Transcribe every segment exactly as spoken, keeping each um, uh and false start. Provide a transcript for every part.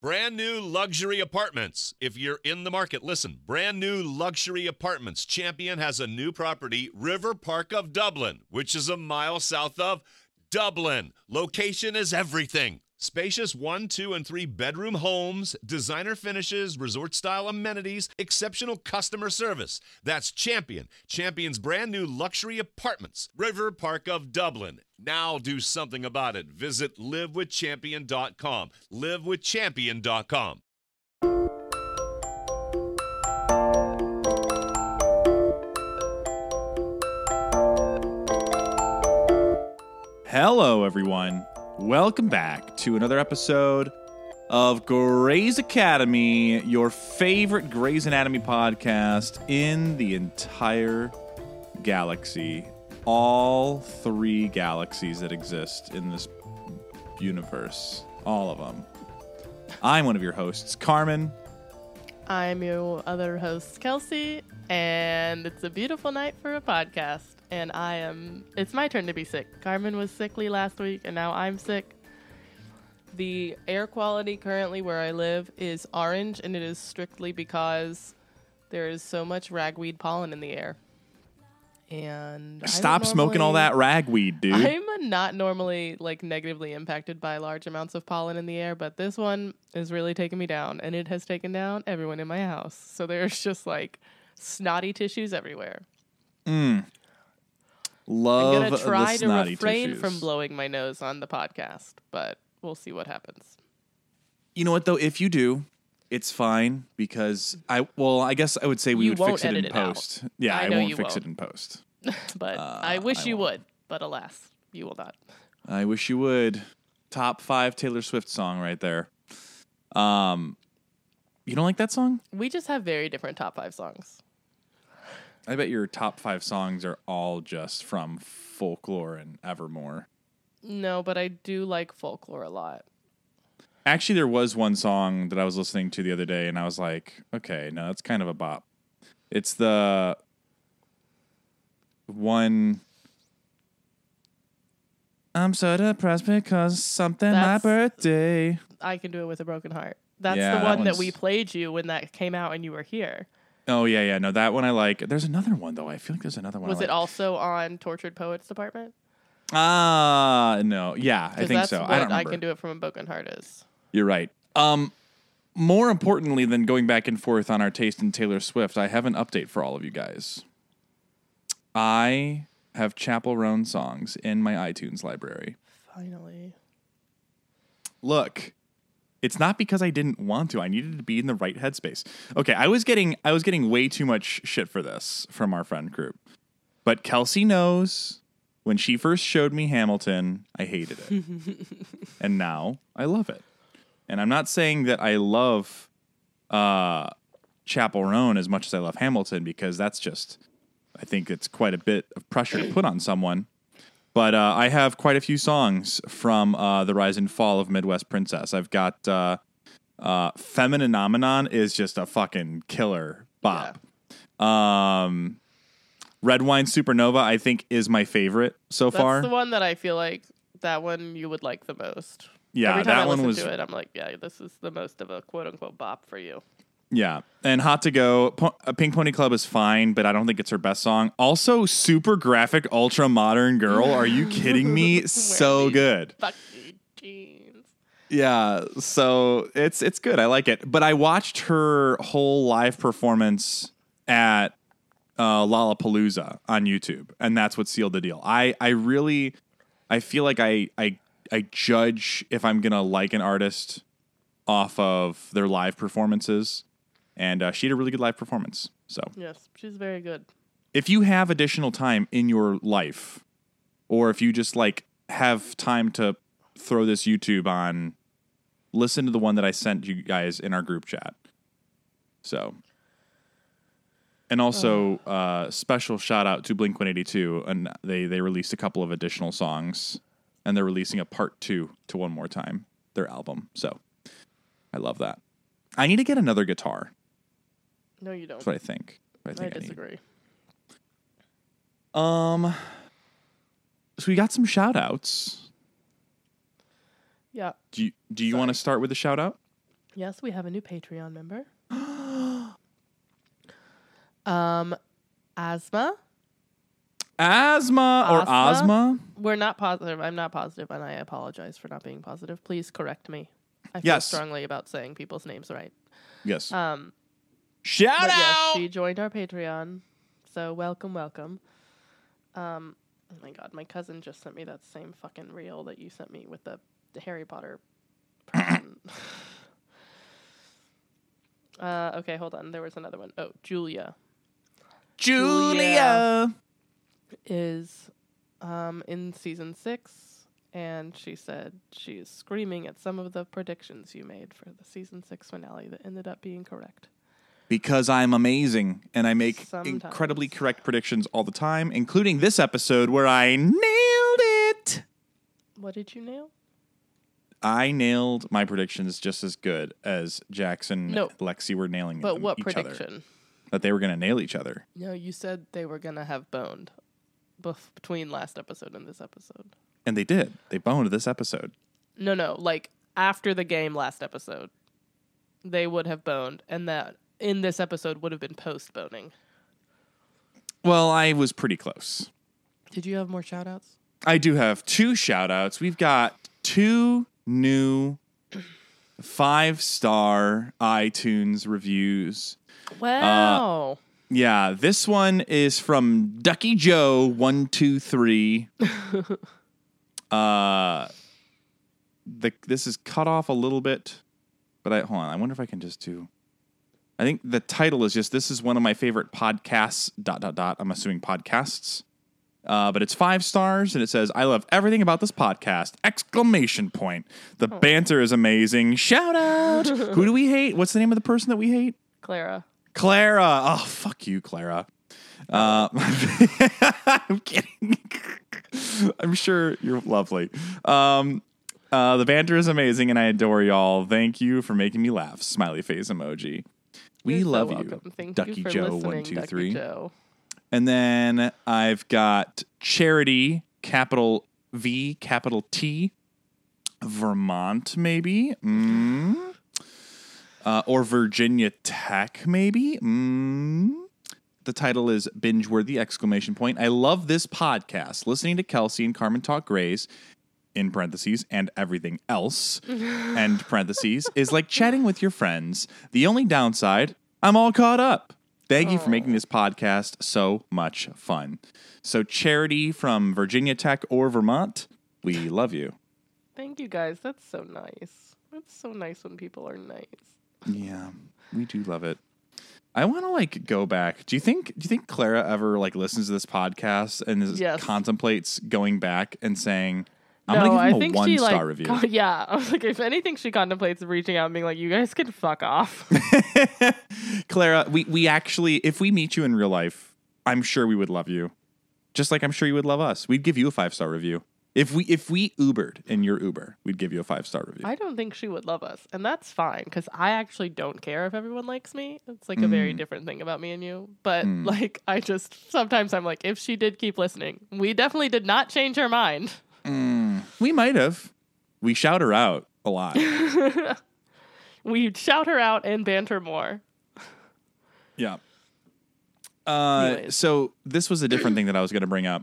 Brand new luxury apartments. If you're in the market, listen. Brand new luxury apartments. Champion has a new property, River Park of Dublin, which is a mile south of Dublin. Location is everything. Spacious one, two, and three bedroom homes, designer finishes, resort-style amenities, exceptional customer service. That's Champion. Champion's brand new luxury apartments. River Park of Dublin. Now do something about it. Visit live with champion dot com. live with champion dot com. Hello, everyone. Welcome back to another episode of Grey's Academy, your favorite Grey's Anatomy podcast in the entire galaxy. All three galaxies that exist in this universe. All of them. I'm one of your hosts, Carmen. I'm your other host, Kelsey, and it's a beautiful night for a podcast. And I am, it's my turn to be sick. Carmen was sickly last week, and now I'm sick. The air quality currently where I live is orange, and it is strictly because there is so much ragweed pollen in the air. And Stop normally, smoking all that ragweed, dude. I'm not normally like negatively impacted by large amounts of pollen in the air, but this one is really taking me down, and it has taken down everyone in my house. So there's just like snotty tissues everywhere. Mm. Love I'm going to try to refrain tissues. from blowing my nose on the podcast, but we'll see what happens. You know what, though? If you do, it's fine because I, well, I guess I would say we You would won't fix it in edit it post. out. Yeah, I I, know won't you fix won't. it in post. But Uh, I wish I you won't. would, but alas, you will not. I wish you would. Top five Taylor Swift song right there. Um, you don't like that song? We just have very different top five songs. I bet your top five songs are all just from Folklore and Evermore. No, but I do like Folklore a lot. Actually, there was one song that I was listening to the other day, and I was like, okay, no, that's kind of a bop. It's the one... I'm so depressed because something That's- my birthday. I Can Do It With a Broken Heart. That's Yeah, the that one that one's- we played you when that came out and you were here. Oh, yeah, yeah. No, that one I like. There's another one, though. I feel like there's another one. Was I it like. also on Tortured Poets Department? Ah, no. Yeah, I 'Cause think that's so. what I don't remember. Can Do It From a Broken Heart is. You're right. Um, more importantly than going back and forth on our taste in Taylor Swift, I have an update for all of you guys. I have Chappell Roan songs in my iTunes library. Finally. Look, it's not because I didn't want to. I needed to be in the right headspace. Okay, I was getting I was getting way too much shit for this from our friend group. But Kelsey knows when she first showed me Hamilton, I hated it. And now I love it. And I'm not saying that I love uh, Chappell Roan as much as I love Hamilton, because that's just, I think it's quite a bit of pressure to put on someone. But uh, I have quite a few songs from uh, The Rise and Fall of Midwest Princess. I've got uh, uh, Femininomenon is just a fucking killer bop. Yeah. Um, Red Wine Supernova, I think, is my favorite so That's far. the one that I feel like that one you would like the most. Yeah, Every time that I one listen was. to it, I'm like, yeah, this is the most of a quote unquote bop for you. Yeah, and Hot to Go, po- Pink Pony Club is fine, but I don't think it's her best song. Also, Super Graphic Ultra Modern Girl. Are you kidding me? So good. Fucking jeans. Yeah, so it's it's good. I like it. But I watched her whole live performance at uh, Lollapalooza on YouTube, and that's what sealed the deal. I I really I feel like I I I judge if I'm gonna like an artist off of their live performances. And uh, she had a really good live performance. So Yes, she's very good. if you have additional time in your life, or if you just like have time to throw this YouTube on, listen to the one that I sent you guys in our group chat. So, and also uh, special shout out to Blink one eighty-two, and they they released a couple of additional songs, and they're releasing a part two to One More Time, their album. So I love that. I need to get another guitar. No, you don't. That's what I think. I, I think I disagree. need. Um, so we got some shout outs. Yeah. Do you, do you want to start with a shout out? Yes, we have a new Patreon member. um, Asthma. Asthma or Asthma? Ozma? We're not positive. I'm not positive, and I apologize for not being positive. Please correct me. I feel Yes. strongly about saying people's names right. Yes. Um, Shout but out! yes, she joined our Patreon. So welcome, welcome. Um, oh my god, my cousin just sent me that same fucking reel that you sent me with the, the Harry Potter person. uh, okay, hold on. There was another one. Oh, Julia. Julia. is um, in season six, and she said she's screaming at some of the predictions you made for the season six finale that ended up being correct. Because I'm amazing, and I make Sometimes. incredibly correct predictions all the time, including this episode where I nailed it. What did you nail? I nailed my predictions just as good as Jackson No. and Lexi were nailing But them, what each prediction? other. That they were going to nail each other. No, you said they were going to have boned bef- between last episode and this episode. And they did. They boned this episode. No, no, like after the game last episode, they would have boned, and that in this episode would have been post-boning. Well, I was pretty close. Did you have more shout-outs? I do have two shout-outs. We've got two new five-star iTunes reviews. Wow. Yeah, this one is from Ducky Joe one two three. uh, the this is cut off a little bit, but I hold on. I wonder if I can just do. I think the title is just "This is one of my favorite podcasts." Dot dot dot. I'm assuming podcasts, uh, but it's five stars and it says, "I love everything about this podcast!" Exclamation point. The Oh. banter is amazing. Shout out. Who do we hate? What's the name of the person that we hate? Clara. Clara. Oh, fuck you, Clara. Uh, I'm kidding. I'm sure you're lovely. Um, uh, the banter is amazing, and I adore y'all. Thank you for making me laugh. Smiley face emoji. We You're so love welcome. you, Thank Ducky you for Joe listening, one two Ducky three. Joe. And then I've got Charity, capital V, capital T, Vermont, maybe. Mm. Uh, or Virginia Tech, maybe. Mm. The title is Binge-worthy, exclamation point. I love this podcast. Listening to Kelsey and Carmen talk Grays, in parentheses, and everything else, end parentheses, is like chatting with your friends. The only downside, I'm all caught up. Thank you for making this podcast so much fun. So Charity from Virginia Tech or Vermont, we love you. Thank you, guys. That's so nice. It's so nice when people are nice. Yeah, we do love it. I want to like go back. Do you think? Do you think Clara ever like listens to this podcast and is, Yes. contemplates going back and saying, "I'm no, gonna give I him a think one she, star like, review"? con- yeah, I was like, if anything, she contemplates reaching out and being like, "You guys can fuck off." Clara, we we actually, if we meet you in real life, I'm sure we would love you, just like I'm sure you would love us. We'd give you a five star review. If we if we Ubered in your Uber, we'd give you a five star review. I don't think she would love us, and that's fine because I actually don't care if everyone likes me. It's like a very different thing about me and you. But like, I just sometimes I'm like, if she did keep listening, we definitely did not change her mind. We might have. We shout her out a lot. We shout her out and banter more. Yeah. Uh, Anyways. so this was a different thing that I was going to bring up.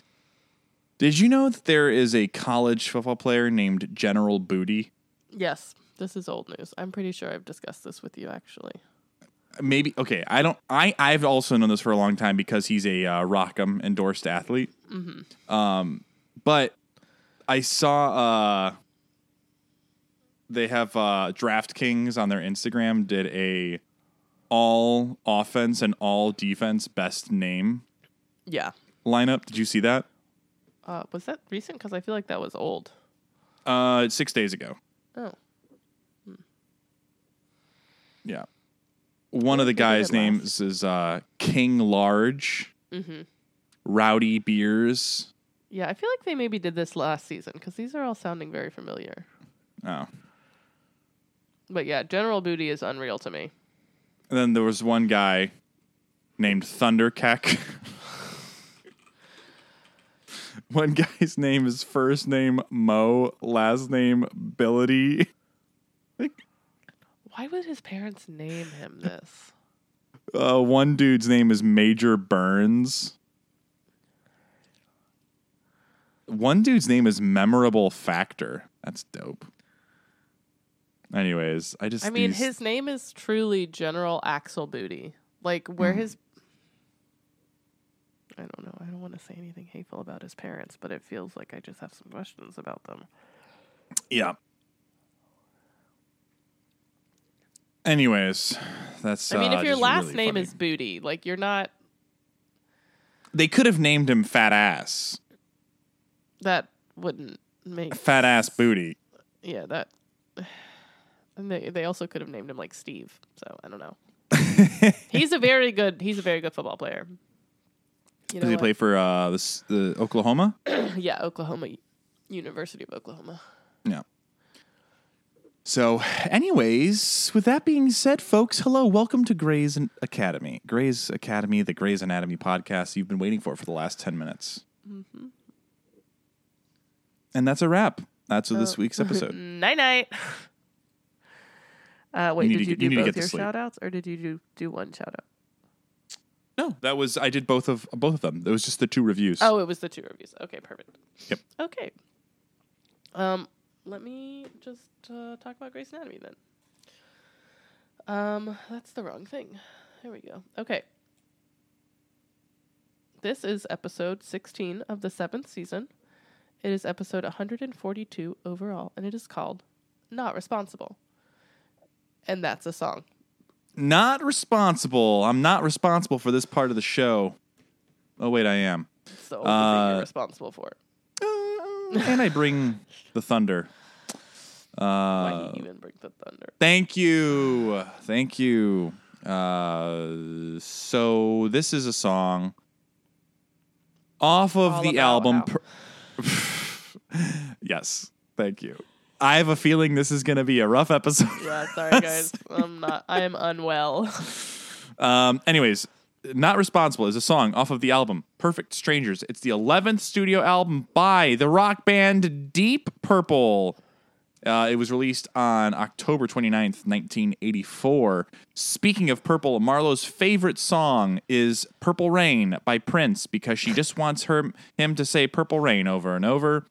Did you know that there is a college football player named General Booty? Yes, this is old news. I'm pretty sure I've discussed this with you actually. Maybe okay. I don't. I I've also known this for a long time because he's a uh, Rock'em endorsed athlete. Mm-hmm. Um, but I saw uh, they have uh, DraftKings on their Instagram did a all offense and all defense best name Yeah. lineup. Did you see that? Uh, was that recent? Because I feel like that was old. Uh, six days ago. Oh. Yeah. One of the They did guys' it names is uh, King Large, Mm-hmm. Rowdy Beers. Yeah, I feel like they maybe did this last season because these are all sounding very familiar. Oh. But yeah, General Booty is unreal to me. And then there was one guy named Thunderkeck. One guy's name is first name Mo, last name Billity. Why would his parents name him this? Uh, one dude's name is Major Burns. One dude's name is Memorable Factor. That's dope. Anyways, I just. I mean, these... his name is truly General Axel Booty. Like, where mm. his. I don't know. I don't want to say anything hateful about his parents, but it feels like I just have some questions about them. Yeah. Anyways, that's. I mean, uh, if your last really name funny. is Booty, like, you're not. They could have named him Fat Ass. That wouldn't make. Fat Ass Booty. Yeah, that. And they they also could have named him like Steve. So I don't know. he's a very good. He's a very good football player. You know Does he what? play for uh, the, the Oklahoma? Yeah, Oklahoma, University of Oklahoma. Yeah. So, anyways, with that being said, folks, hello, welcome to Grey's Academy. Grey's Academy, the Grey's Anatomy podcast you've been waiting for for the last ten minutes. Mm-hmm. And that's a wrap. That's uh, this week's episode. Night night. Uh, wait, you did you get, do you both your sleep. shout outs, or did you do, do one shout out? No, that was I did both of both of them. It was just the two reviews. Oh, it was the two reviews. Okay, perfect. Yep. Okay. Um, let me just uh, talk about Grey's Anatomy then. Um, that's the wrong thing. There we go. Okay. This is episode sixteen of the seventh season. It is episode one hundred forty-two overall, and it is called "Not Responsible." And that's a song. Not responsible. I'm not responsible for this part of the show. Oh, wait, I am. It's the only uh, thing you're responsible for. Uh, and I bring the thunder. Uh, Why do you even bring the thunder? Thank you. Thank you. Uh, so this is a song off of All the about album. how- Per- yes. Thank you. I have a feeling this is going to be a rough episode. Yeah, sorry guys. I'm not. I am unwell. Um. Anyways, Not Responsible is a song off of the album Perfect Strangers. It's the eleventh studio album by the rock band Deep Purple. Uh, it was released on October twenty-ninth, nineteen eighty-four. Speaking of Purple, Marlo's favorite song is Purple Rain by Prince because she just wants her him to say Purple Rain over and over.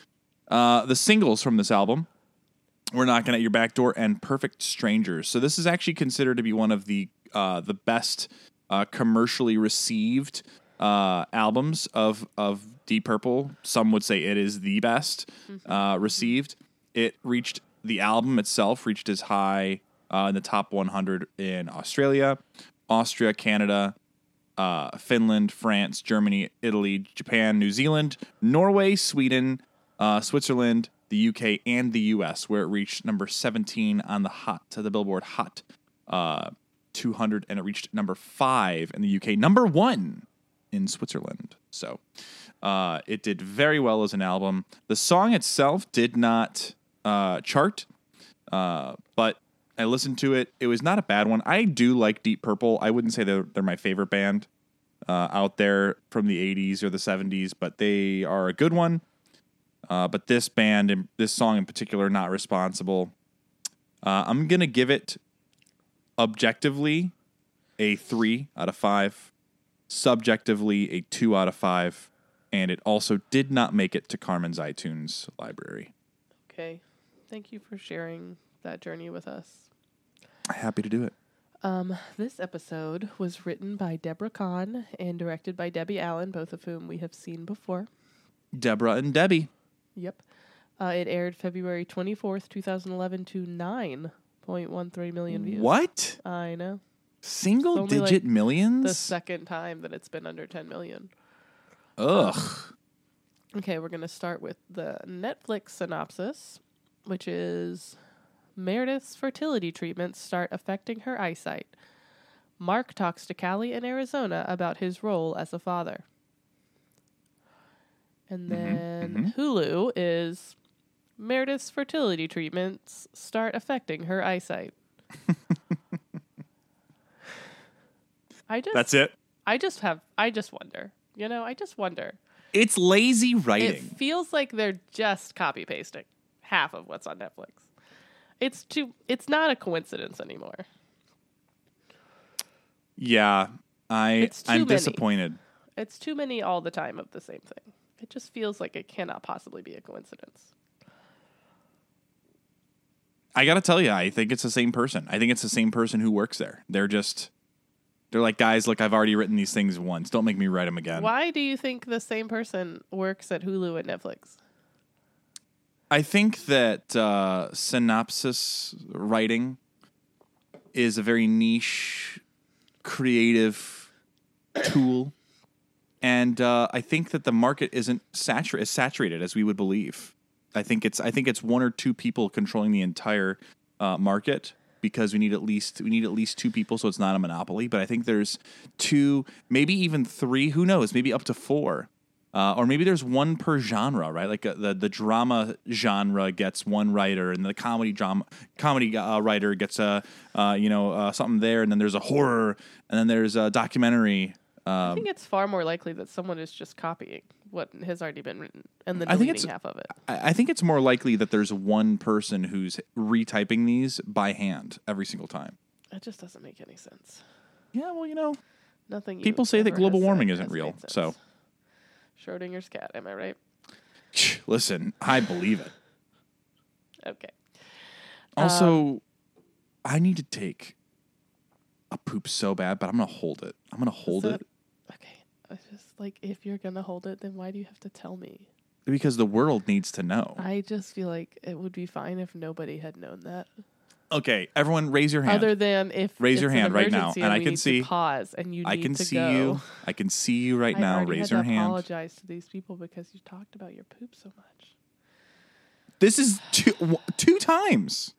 Uh, the singles from this album were Knocking at Your Back Door and Perfect Strangers. So this is actually considered to be one of the uh, the best uh, commercially received uh, albums of of Deep Purple. Some would say it is the best uh, received. It reached the album itself reached as high uh, in the top one hundred in Australia, Austria, Canada, uh, Finland, France, Germany, Italy, Japan, New Zealand, Norway, Sweden, uh, Switzerland, the U K, and the U S, where it reached number seventeen on the hot to the Billboard Hot uh, two hundred, and it reached number five in the U K, number one in Switzerland. So uh, it did very well as an album. The song itself did not uh, chart, uh, but I listened to it. It was not a bad one. I do like Deep Purple. I wouldn't say they're, they're my favorite band uh, out there from the eighties or the seventies, but they are a good one. Uh, but this band and this song in particular, Not Responsible, uh, I'm going to give it objectively a three out of five, subjectively a two out of five, and it also did not make it to Carmen's iTunes library. Okay. Thank you for sharing that journey with us. Happy to do it. Um, this episode was written by Deborah Kahn and directed by Debbie Allen, both of whom we have seen before. Deborah and Debbie. Yep. Uh, it aired February twenty-fourth, twenty eleven to nine point one three million views. What? I know. Single It's only, digit like, millions? The second time that it's been under ten million. Ugh. Okay, we're going to start with the Netflix synopsis, which is Meredith's fertility treatments start affecting her eyesight. Mark talks to Callie in Arizona about his role as a father. And then mm-hmm. Hulu is Meredith's fertility treatments start affecting her eyesight. I just That's it? I just have I just wonder. You know, I just wonder. It's lazy writing. It feels like they're just copy pasting half of what's on Netflix. It's too. It's not a coincidence anymore. Yeah, I It's too I'm many. disappointed. It's too many all the time of the same thing. It just feels like it cannot possibly be a coincidence. I gotta tell you, I think it's the same person. I think it's the same person who works there. They're just, they're like, guys, look, I've already written these things once. Don't make me write them again. Why do you think the same person works at Hulu and Netflix? I think that uh, synopsis writing is a very niche, creative tool, and uh, I think that the market isn't satur- as saturated as we would believe. I think it's I think it's one or two people controlling the entire uh, market because we need at least we need at least two people, so it's not a monopoly. But I think there's two, maybe even three. Who knows? Maybe up to four, uh, or maybe there's one per genre, right? Like uh, the the drama genre gets one writer, and the comedy drama comedy uh, writer gets a uh, you know uh, something there, and then there's a horror, and then there's a documentary. I Um, think it's far more likely that someone is just copying what has already been written and then I think deleting it's- half of it. I I think it's more likely that there's one person who's retyping these by hand every single time. It just doesn't make any sense. Yeah, well, you know, Nothing. you people say that ever global has warming said isn't has real, made sense. so Schrodinger's cat. Am I right? listen, I believe it. Okay. Also, I need to take a poop so bad, but I'm gonna hold it. I'm gonna hold that- it Okay. I just like if you're gonna hold it, then why do you have to tell me? because the world needs to know. I just feel like it would be fine if nobody had known that. Okay, everyone, raise your hand. Other than if Raise it's your an hand right now, emergency and I we can need to see- pause, and you I need can to see go. you. I can see you right I now. already Raise had your to hand. apologize to these people because you talked about your poop so much. This is two, w- two times.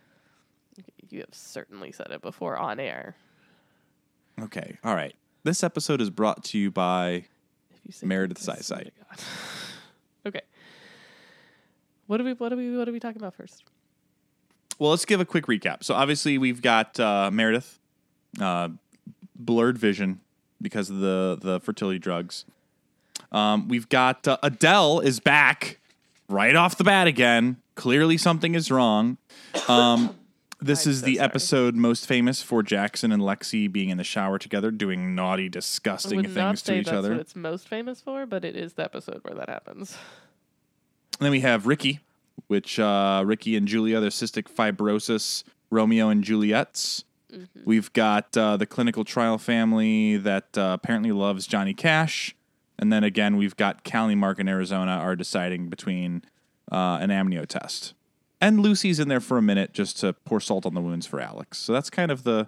You have certainly said it before on air. Okay, all right. This episode is brought to you by If you say Meredith poop, I swear Sisite. to God. Okay. What are we? What are we? What are we talking about first? Well, let's give a quick recap. So obviously we've got uh, Meredith, uh, blurred vision because of the the fertility drugs. Um, we've got uh, Adele is back right off the bat again. Clearly something is wrong. Um, this I'm is so the sorry. episode most famous for Jackson and Lexi being in the shower together, doing naughty, I disgusting would things not to say each that's other. what it's most famous for, but it is the episode where that happens. And then we have Ricky, which uh, Ricky and Julia, their cystic fibrosis, Romeo and Juliet's. Mm-hmm. We've got uh, the clinical trial family that uh, apparently loves Johnny Cash. And then again, we've got Callie, Mark, and Arizona are deciding between uh, an amnio test. And Lucy's in there for a minute just to pour salt on the wounds for Alex. So that's kind of the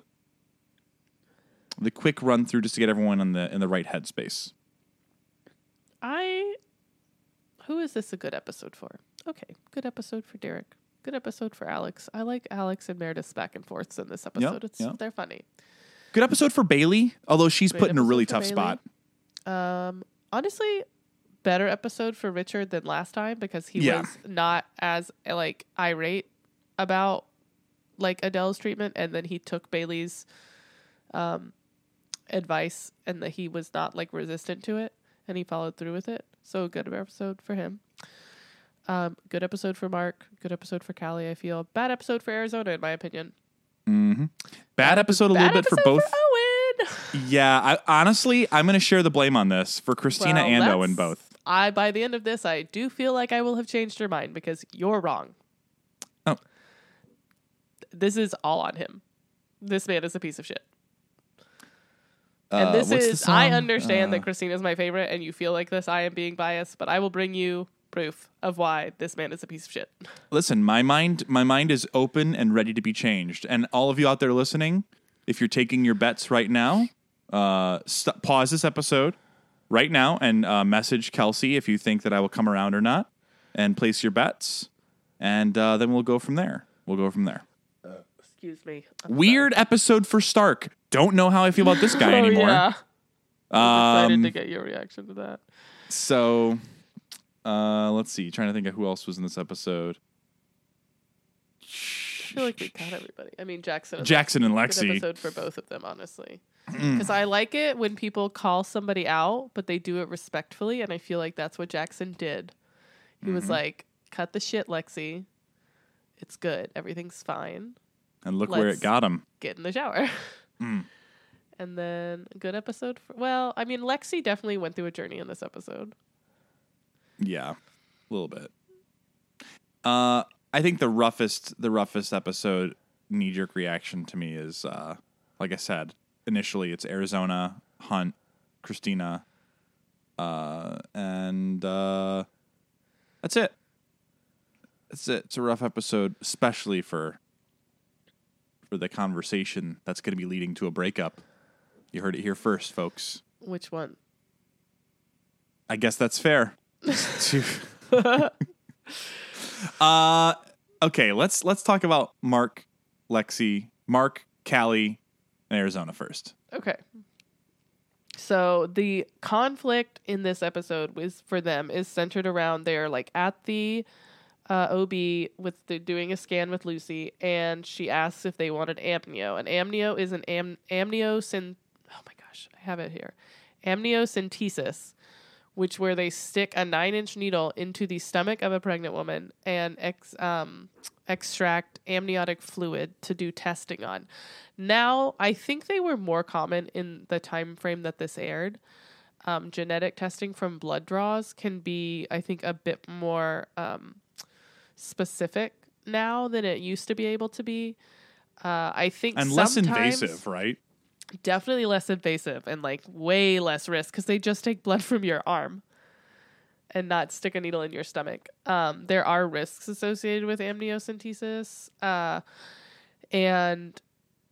the quick run through just to get everyone in the in the right headspace. I. Who is this a good episode for? Okay, good episode for Derek. Good episode for Alex. I like Alex and Meredith's back and forths in this episode. it's yep. They're funny. Good episode for Bailey, although she's Great put in a really episode tough for spot. Um, honestly, better episode for Richard than last time because he Yeah. was not as like irate about like Adele's treatment, and then he took Bailey's um advice, and that he was not like resistant to it, and he followed through with it. So good episode for him. Um, good episode for Mark. Good episode for Callie. I feel bad episode for Arizona, in my opinion. Mm-hmm. Bad episode a Bad little bit for episode both. For Owen. Yeah, I, honestly, I'm going to share the blame on this for Christina Well, and that's- Owen both. I by the end of this, I do feel like I will have changed your mind because you're wrong. Oh. This is all on him. This man is a piece of shit. Uh, And this what's the is, I song? understand Uh, that Christina's my favorite and you feel like this, I am being biased, but I will bring you proof of why this man is a piece of shit. Listen, my mind, my mind is open and ready to be changed. And all of you out there listening, if you're taking your bets right now, uh, st- pause this episode right now and uh, message Kelsey if you think that I will come around or not, and place your bets, and uh, then we'll go from there. We'll go from there. Excuse me. I'm Weird episode for Stark. Don't know how I feel about this guy sorry. Oh, anymore. yeah. I'm excited Um, to get your reaction to that. So, uh, let's see. Trying to think of who else was in this episode. I feel like we got everybody. I mean, Jackson and Jackson and Good Lexi. episode for both of them, honestly. Because I like it when people call somebody out, but they do it respectfully, and I feel like that's what Jackson did. He was like, "Cut the shit, Lexi. It's good. Everything's fine. And look where Let's it got him. Get in the shower. Mm. And then a good episode. For, well, I mean, Lexi definitely went through a journey in this episode. Yeah, a little bit. Uh, I think the roughest, the roughest episode knee jerk reaction to me is, uh, like I said, initially it's Arizona, Hunt, Christina, uh, and uh, that's it. That's it. It's a rough episode, especially for for the conversation that's going to be leading to a breakup. You heard it here first, folks. Which one? I guess that's fair. uh, okay, let's let's talk about Mark, Lexi, Mark, Callie, and Arizona first. Okay. So the conflict in this episode was for them is centered around they're like at the uh, O B with the, doing a scan with Lucy, and she asks if they wanted amnio. And amnio is an am, amniocin. Oh my gosh, I have it here. Amniocentesis, which where they stick a nine-inch needle into the stomach of a pregnant woman and ex, um, extract amniotic fluid to do testing on. Now, I think they were more common in the time frame that this aired. Um, genetic testing from blood draws can be, I think, a bit more um, specific now than it used to be able to be. Uh, I think and less sometimes- invasive, right? Definitely less invasive and like way less risk because they just take blood from your arm and not stick a needle in your stomach. Um, there are risks associated with amniocentesis. Uh, and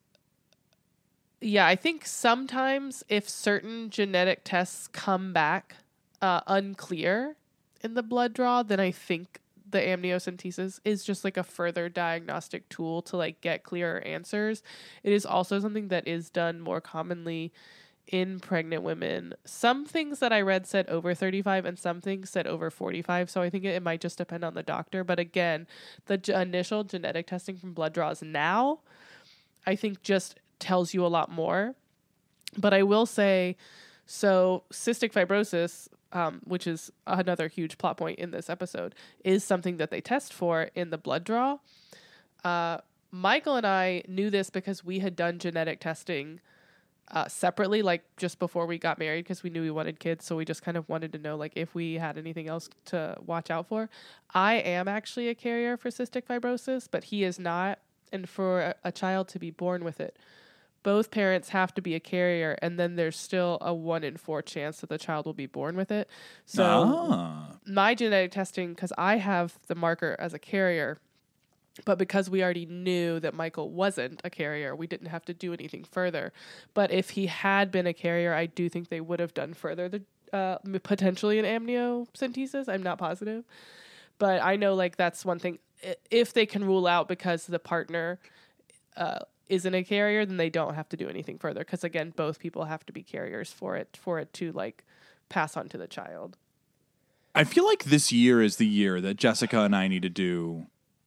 yeah, I think sometimes if certain genetic tests come back uh, unclear in the blood draw, then I think the amniocentesis is just like a further diagnostic tool to like get clearer answers. It is also something that is done more commonly in pregnant women. Some things that I read said over thirty-five and some things said over forty-five. So I think it, it might just depend on the doctor. But again, the g- initial genetic testing from blood draws now, I think just tells you a lot more. But I will say, so cystic fibrosis, Um, which is another huge plot point in this episode, is something that they test for in the blood draw. Uh, Michael and I knew this because we had done genetic testing uh, separately, like just before we got married, because we knew we wanted kids. So we just kind of wanted to know like if we had anything else to watch out for. I am actually a carrier for cystic fibrosis, but he is not. And for a, a child to be born with it, both parents have to be a carrier, and then there's still a one in four chance that the child will be born with it. So Ah. my genetic testing, because I have the marker as a carrier, but because we already knew that Michael wasn't a carrier, we didn't have to do anything further. But if he had been a carrier, I do think they would have done further, the uh, potentially an amniocentesis. I'm not positive. But I know like that's one thing. If they can rule out because the partner uh, isn't a carrier, then they don't have to do anything further. Because again, both people have to be carriers for it for it to like pass on to the child. I feel like this year is the year that Jessica and I need to do,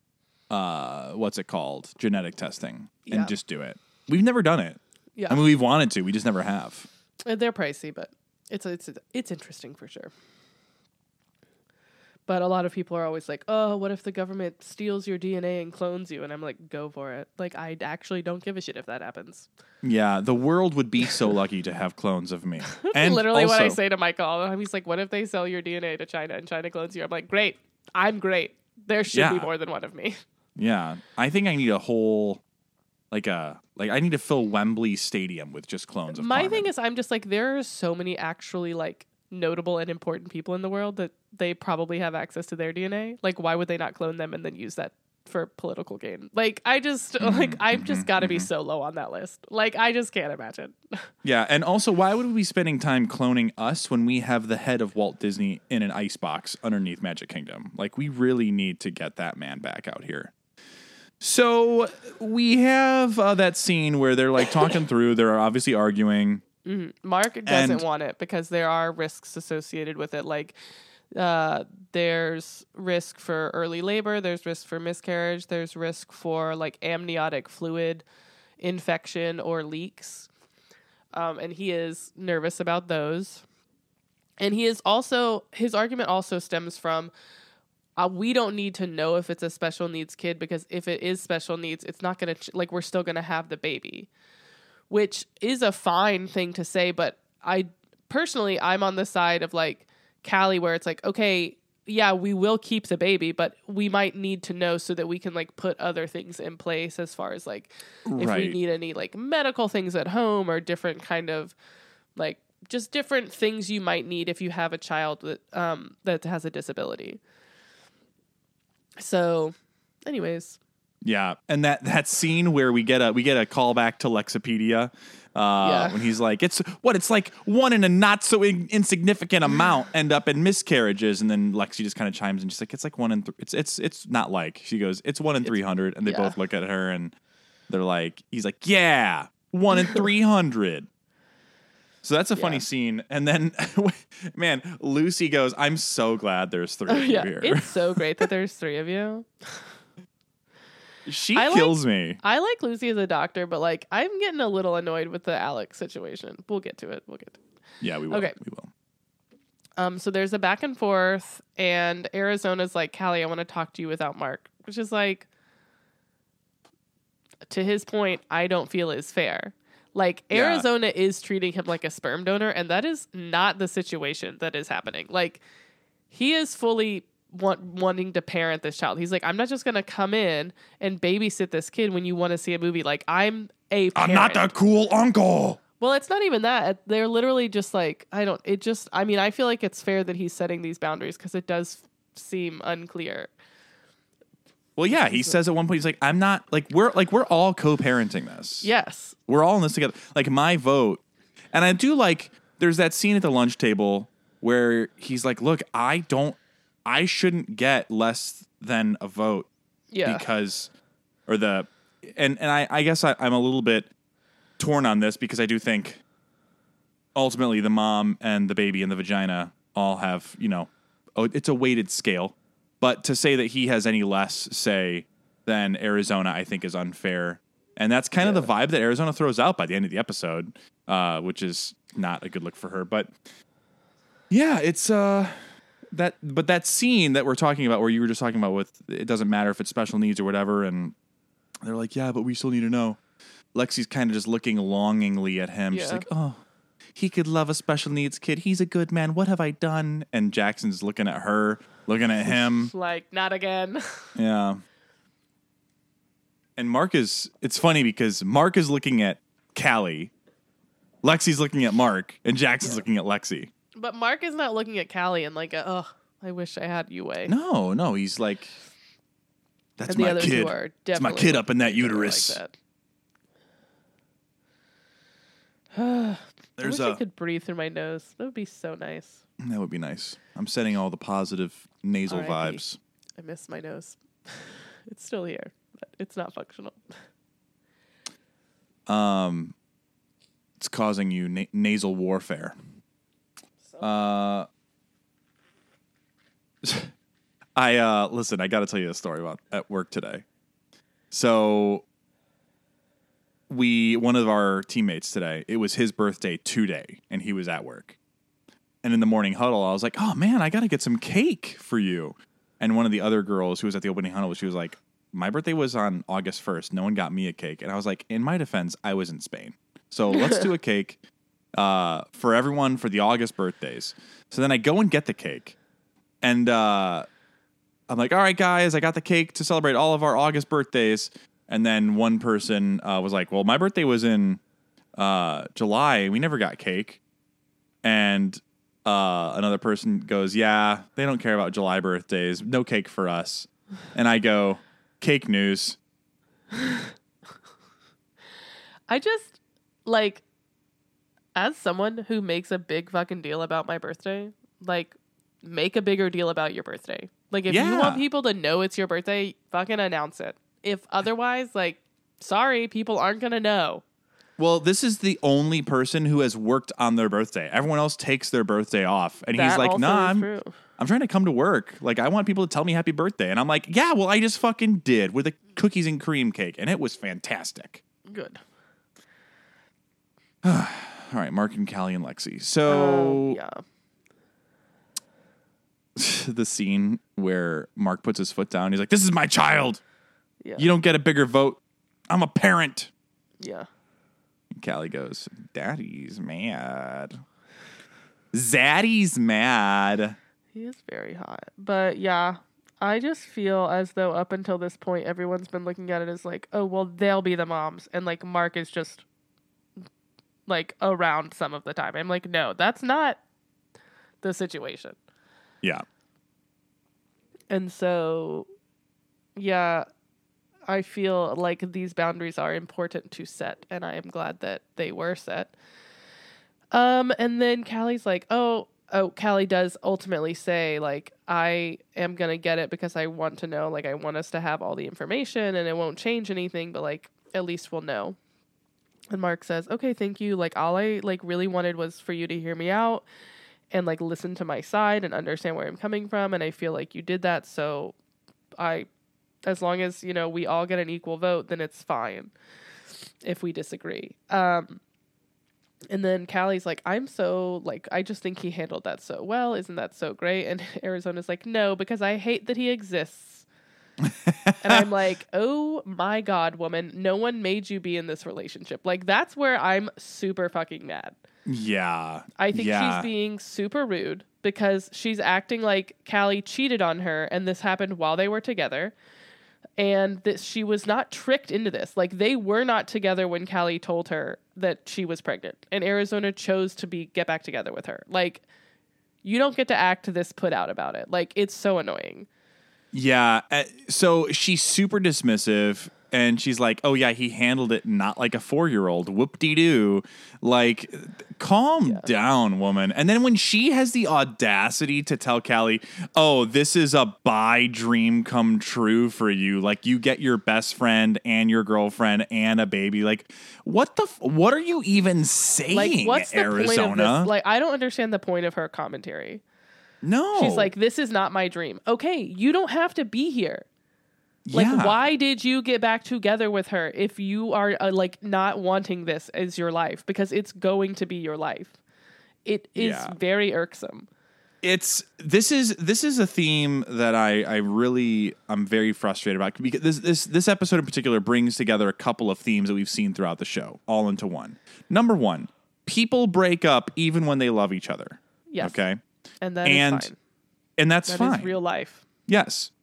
uh, what's it called, genetic testing, Yeah. and just do it. We've never done it. Yeah, I mean, we've wanted to, we just never have. Uh, they're pricey, but it's it's it's interesting for sure. But a lot of people are always like, oh, what if the government steals your D N A and clones you? And I'm like, go for it. Like, I actually don't give a shit if that happens. Yeah, the world would be so lucky to have clones of me. And literally what I also- say to Michael all the time. He's like, what if they sell your D N A to China and China clones you? I'm like, great. I'm great. There should be Yeah. more than one of me. Yeah, I think I need a whole, like a, like I need to fill Wembley Stadium with just clones of My Carmen. thing is, I'm just like, there are so many actually like notable and important people in the world that they probably have access to their D N A. Like, why would they not clone them and then use that for political gain? Like, I just Mm-hmm, like I've just got to be so low on that list. Like, I just can't imagine. Yeah, and also, why would we be spending time cloning us when we have the head of Walt Disney in an icebox underneath Magic Kingdom? Like, we really need to get that man back out here. So we have uh, that scene where they're like talking through. They're obviously arguing. Mm-hmm. Mark doesn't And- want it because there are risks associated with it. Like, uh, there's risk for early labor. There's risk for miscarriage. There's risk for like amniotic fluid infection or leaks. Um, and he is nervous about those. And he is also, his argument also stems from uh, we don't need to know if it's a special needs kid, because if it is special needs, it's not going to, ch- like, we're still going to have the baby, which is a fine thing to say. But I personally, I'm on the side of like Callie, where it's like, okay, yeah, we will keep the baby, but we might need to know so that we can like put other things in place as far as like if we Right. need any like medical things at home or different kind of like just different things you might need if you have a child that um that has a disability. So, anyways, Yeah, and that that scene where we get a we get a callback to Lexipedia, uh, Yeah. when he's like, "It's what it's like one in a not so in- insignificant amount end up in miscarriages," and then Lexi just kind of chimes in, she's like, "It's like one in th- it's it's it's not like." She goes, "It's one in three hundred," and they yeah. both look at her and they're like, "He's like, yeah, one in three hundred." So that's a funny Yeah. scene, and then man, Lucy goes, "I'm so glad there's three of you yeah, here." it's so great that there's three of you. She I like- kills me. I like Lucy as a doctor, but like I'm getting a little annoyed with the Alex situation. We'll get to it. We'll get to it. Yeah, we will. Okay. We will. Um, so there's a back and forth, and Arizona's like, Callie, I want to talk to you without Mark, which is like, to his point, I don't feel is fair. Like, Yeah. Arizona is treating him like a sperm donor, and that is not the situation that is happening. Like, he is fully want, wanting to parent this child. He's like, I'm not just going to come in and babysit this kid when you want to see a movie. Like, I'm a parent. I'm not the cool uncle. Well, it's not even that. They're literally just like, I don't, it just, I mean, I feel like it's fair that he's setting these boundaries because it does seem unclear. Well, yeah, he says at one point, he's like, I'm not, like, we're, like, we're all co-parenting this. Yes. We're all in this together. Like, my vote. And I do like, there's that scene at the lunch table where he's like, look, I don't, I shouldn't get less than a vote Yeah. because, or the, and, and I, I guess I, I'm a little bit torn on this because I do think ultimately the mom and the baby and the vagina all have, you know, oh, it's a weighted scale. But to say that he has any less say than Arizona, I think is unfair. And that's kind of the vibe that Arizona throws out by the end of the episode, uh, which is not a good look for her. But yeah, it's uh that but that scene that we're talking about where you were just talking about with it doesn't matter if it's special needs or whatever, and they're like, yeah, but we still need to know. Lexi's kind of just looking longingly at him. She's Yeah. like, oh, he could love a special needs kid. He's a good man. What have I done? And Jackson's looking at her, looking at him. Like, not again. Yeah. And Mark is, it's funny because Mark is looking at Callie, Lexi's looking at Mark, and Jackson's looking at Lexi. But Mark is not looking at Callie and like, oh, I wish I had you way. No, no, he's like, that's And the my other kid. two are It's my definitely kid up in that looking at her uterus. Like that. There's I wish a, I could breathe through my nose. That would be so nice. that would be nice. I'm setting all the positive nasal R I P. vibes. I miss my nose. It's still here, but it's not functional. Um, it's causing you na- nasal warfare. Uh, I uh listen. I got to tell you a story about at work today. So we one of our teammates today. It was his birthday today, and he was at work. And in the morning huddle, I was like, "Oh man, I got to get some cake for you." And one of the other girls who was at the opening huddle, she was like, "My birthday was on August first. No one got me a cake." And I was like, "In my defense, I was in Spain, so let's do a cake uh, for everyone for the August birthdays." So then I go and get the cake, and uh, I'm like, "All right, guys, I got the cake to celebrate all of our August birthdays." And then one person uh, was like, "Well, my birthday was in uh, July. We never got cake." And uh, another person goes, "Yeah, they don't care about July birthdays. No cake for us." And I go, "Cake news." I just, like, as someone who makes a big fucking deal about my birthday, like, make a bigger deal about your birthday. Like, if Yeah. you want people to know it's your birthday, fucking announce it. If otherwise, like, sorry, people aren't going to know. Well, this is the only person who has worked on their birthday. Everyone else takes their birthday off. And he's That like, also nah, is I'm, true. I'm trying to come to work. Like, I want people to tell me happy birthday. And I'm like, yeah, well, I just fucking did with a cookies and cream cake. And it was fantastic. Good. All right, Mark and Callie and Lexi. So, Oh, yeah. loved the scene where Mark puts his foot down. He's like, "This is my child. Yeah. You don't get a bigger vote. I'm a parent." Yeah. And Callie goes, "Daddy's mad. Zaddy's mad." He is very hot. But yeah, I just feel as though up until this point, everyone's been looking at it as like, oh, well, they'll be the moms. And like Mark is just like around some of the time. I'm like, no, that's not the situation. Yeah. And so, yeah, I feel like these boundaries are important to set. And I am glad that they were set. Um, and then Callie's like, oh, oh, Callie does ultimately say, like, I am going to get it because I want to know, like, I want us to have all the information and it won't change anything, but, like, at least we'll know. And Mark says, okay, thank you. Like, all I, like, really wanted was for you to hear me out and, like, listen to my side and understand where I'm coming from. And I feel like you did that. So I, as long as, you know, we all get an equal vote, then it's fine if we disagree. Um, And then Callie's like, I'm so, like, I just think he handled that so well. Isn't that so great? And Arizona's like, no, because I hate that he exists. And I'm like, oh my God, woman, no one made you be in this relationship. Like, that's where I'm super fucking mad. Yeah. I think yeah. she's being super rude because she's acting like Callie cheated on her and this happened while they were together. And that she was not tricked into this. Like, they were not together when Callie told her that she was pregnant. And Arizona chose to be get back together with her. Like, you don't get to act this put out about it. Like, it's so annoying. Yeah. Uh, so she's super dismissive. And she's like, oh, yeah, he handled it not like a four-year-old. Whoop-de-doo. Like, calm Yeah. down, woman. And then when she has the audacity to tell Callie, oh, this is a bi dream come true for you. Like, you get your best friend and your girlfriend and a baby. Like, what the, f- what are you even saying, Like, what's the Arizona? point of this? Like, I don't understand the point of her commentary. No. She's like, this is not my dream. Okay, you don't have to be here. Like, yeah. why did you get back together with her if you are, uh, like, not wanting this as your life? Because it's going to be your life. It is Yeah. very irksome. It's this is this is a theme that I I really I'm very frustrated about because this this this episode in particular brings together a couple of themes that we've seen throughout the show all into one. Number one, people break up even when they love each other. Yes. Okay. And that and is fine. and that's That fine. is real life. Yes.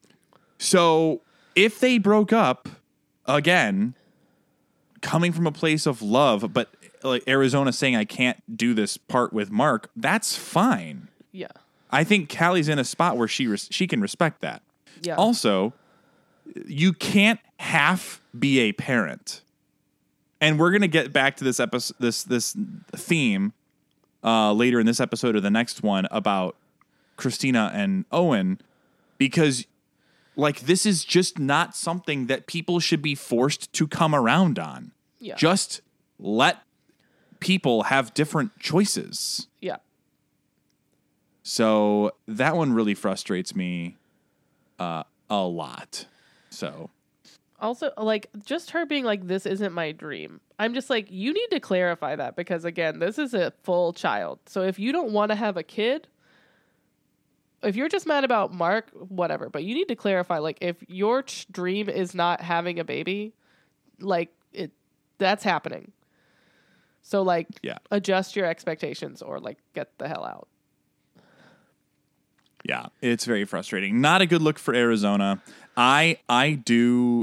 So if they broke up again, coming from a place of love, but like Arizona saying I can't do this part with Mark, that's fine. Yeah. I think Callie's in a spot where she res- she can respect that. Yeah. Also, you can't half be a parent, and we're gonna get back to this episode, this this theme uh, later in this episode or the next one about Christina and Owen, because like this is just not something that people should be forced to come around on. Yeah. Just let people have different choices. Yeah. So that one really frustrates me uh, a lot. So Also, like, just her being like, this isn't my dream. I'm just like, you need to clarify that because, again, this is a full child. So if you don't want to have a kid, if you're just mad about Mark, whatever. But you need to clarify, like, if your ch- dream is not having a baby, like, it that's happening. So, like, yeah, adjust your expectations or, like, get the hell out. yeah, it's very frustrating. Not a good look for Arizona. I I do.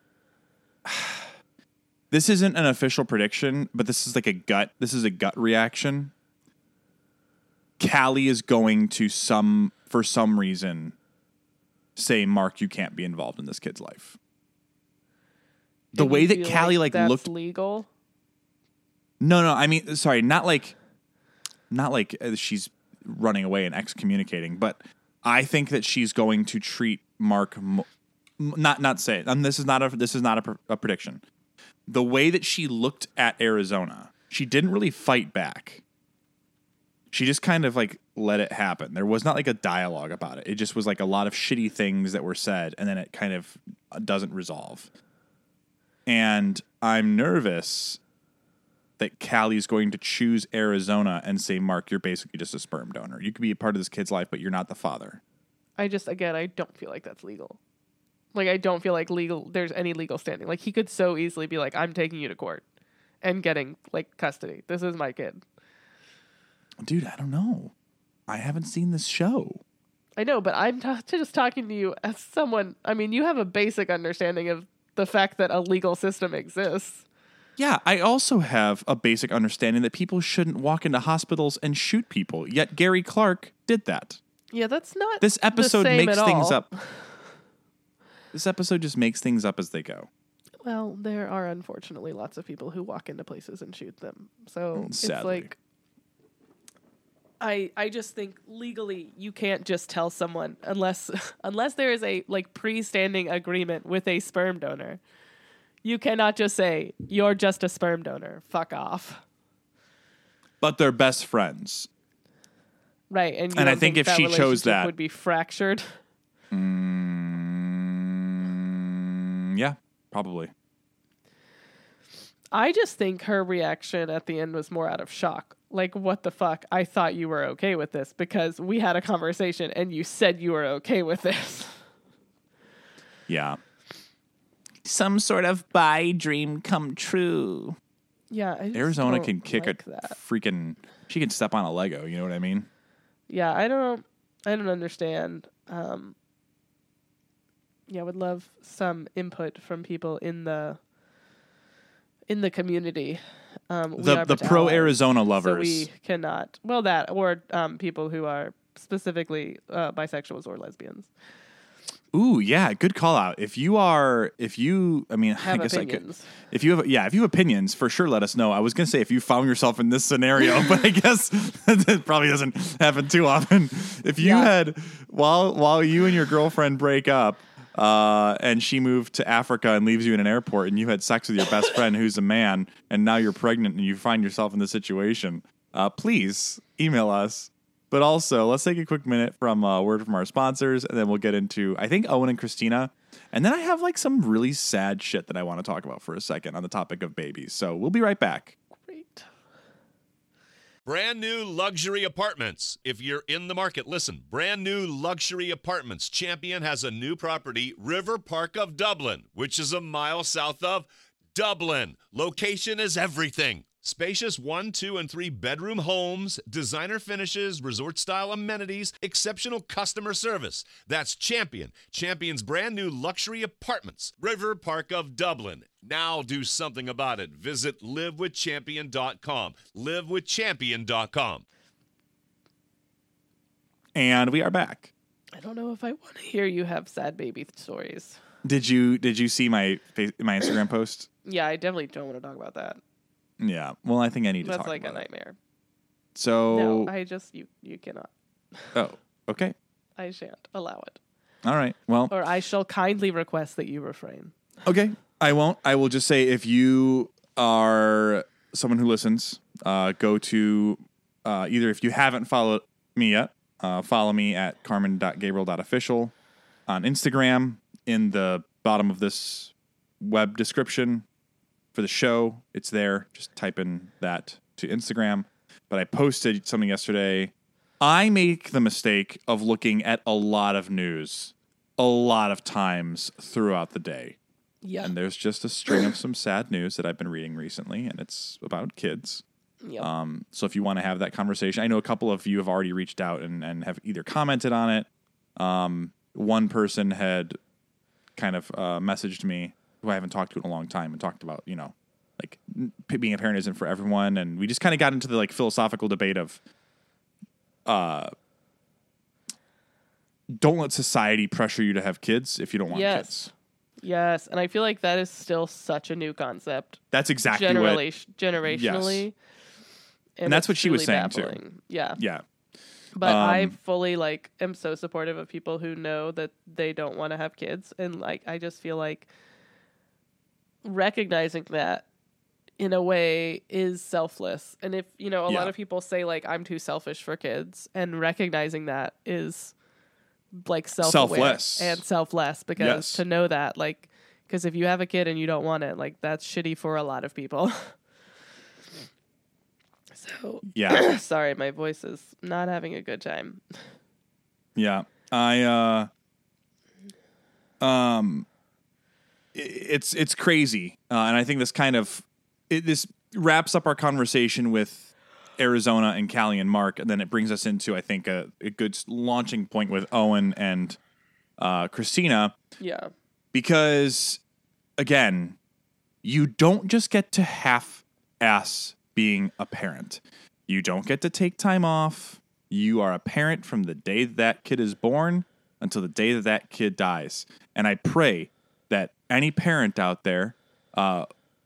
This isn't an official prediction, but this is like a gut. This is a gut reaction. Callie is going to some for some reason say, Mark, you can't be involved in this kid's life. The And way you that feel Callie like, that's looked legal. No, no, I mean, sorry, not like, not like uh, she's running away and excommunicating, but I think that she's going to treat Mark, mo- m- not not say it, and this is not a this is not a, pr- a prediction. The way that she looked at Arizona, she didn't really fight back. She just kind of like let it happen. There was not like a dialogue about it. It just was like a lot of shitty things that were said, and then it kind of doesn't resolve. And I'm nervous that Callie's going to choose Arizona and say, Mark, you're basically just a sperm donor. You could be a part of this kid's life, but you're not the father. I just, again, I don't feel like that's legal. Like, I don't feel like legal, there's any legal standing. Like, he could so easily be like, I'm taking you to court and getting, like, custody. This is my kid. Dude, I don't know. I haven't seen this show. I know, but I'm t- just talking to you as someone, I mean, you have a basic understanding of the fact that a legal system exists. Yeah, I also have a basic understanding that people shouldn't walk into hospitals and shoot people, yet Gary Clark did that. Yeah, that's not This episode the same makes at things all. up. This episode just makes things up as they go. Well, there are unfortunately lots of people who walk into places and shoot them. So Sadly. it's like, I I just think legally you can't just tell someone unless unless there is a like pre-standing agreement with a sperm donor. You cannot just say you're just a sperm donor. Fuck off. But they're best friends. Right, and you And I don't think if that she chose relationship that- would be fractured. Mm, yeah, probably. I just think her reaction at the end was more out of shock. Like, what the fuck? I thought you were okay with this because we had a conversation and you said you were okay with this. Yeah. Some sort of bi dream come true. Yeah, I just Arizona don't can kick like a that. freaking. She can step on a Lego. You know what I mean? Yeah, I don't. I don't understand. Um, yeah, I would love some input from people in the in the community. Um, we The are the but pro allies, Arizona so lovers. we cannot. Well, that or um, people who are specifically uh, bisexuals or lesbians Ooh, yeah, good call out. If you are, if you, I mean, have I guess opinions. I could. If you have, yeah, if you have opinions, for sure, let us know. I was gonna say if you found yourself in this scenario, but I guess that probably doesn't happen too often. If you Yeah. had while while you and your girlfriend break up, uh, and she moved to Africa and leaves you in an airport, and you had sex with your best friend who's a man, and now you're pregnant and you find yourself in this situation, uh, please email us. But also, let's take a quick minute from a word from our sponsors, and then we'll get into, I think, Owen and Christina. And then I have like some really sad shit that I want to talk about for a second on the topic of babies. So we'll be right back. Great. Brand new luxury apartments. If you're in the market, listen. Brand new luxury apartments. Champion has a new property, River Park of Dublin, which is a mile south of Dublin. Location is everything. Spacious one, two, and three bedroom homes, designer finishes, resort-style amenities, exceptional customer service. That's Champion. Champion's brand new luxury apartments, River Park of Dublin. Now do something about it. Visit live with champion dot com. live with champion dot com. And we are back. I don't know if I want to hear you have sad baby stories. Did you did you see my face, my Instagram post? Yeah, I definitely don't want to talk about that. Yeah. Well, I think I need to That's talk like a about it. nightmare. So, No, I just you you cannot. oh, okay. I shan't allow it. All right. Well, Or I shall kindly request that you refrain. okay. I won't. I will just say if you are someone who listens, uh, go to uh, either if you haven't followed me yet, uh, follow me at carmen dot gabriel dot official on Instagram. In the bottom of this web description for the show, it's there. Just type in that to Instagram. But I posted something yesterday. I make the mistake of looking at a lot of news a lot of times throughout the day. Yeah. And there's just a string of some sad news that I've been reading recently, and it's about kids. Yep. Um, so if you want to have that conversation, I know a couple of you have already reached out and, and have either commented on it. Um, one person had kind of uh, messaged me, who I haven't talked to in a long time, and talked about, you know, like p- being a parent isn't for everyone. And we just kind of got into the like philosophical debate of uh, don't let society pressure you to have kids if you don't want Yes. kids. Yes, and I feel like that is still such a new concept. That's exactly Generally, what. generationally. And that's it's what she was truly saying, too. baffling. Yeah. Yeah. But I Um, fully like am so supportive of people who know that they don't want to have kids, and like I just feel like recognizing that in a way is selfless. And if, you know, a Yeah. lot of people say like I'm too selfish for kids, and recognizing that is like self-aware Selfless. and selfless, because Yes. to know that, like, because if you have a kid and you don't want it, like that's shitty for a lot of people. So Yeah. sorry, my voice is not having a good time. Yeah. I uh um it's it's crazy. Uh, and I think this kind of it, this wraps up our conversation with Arizona and Callie and Mark, and then it brings us into I think a, a good launching point with Owen and uh, Christina. Yeah. Because again, you don't just get to half-ass being a parent. You don't get to take time off. You are a parent from the day that kid is born until the day that that kid dies. And I pray that any parent out there, uh,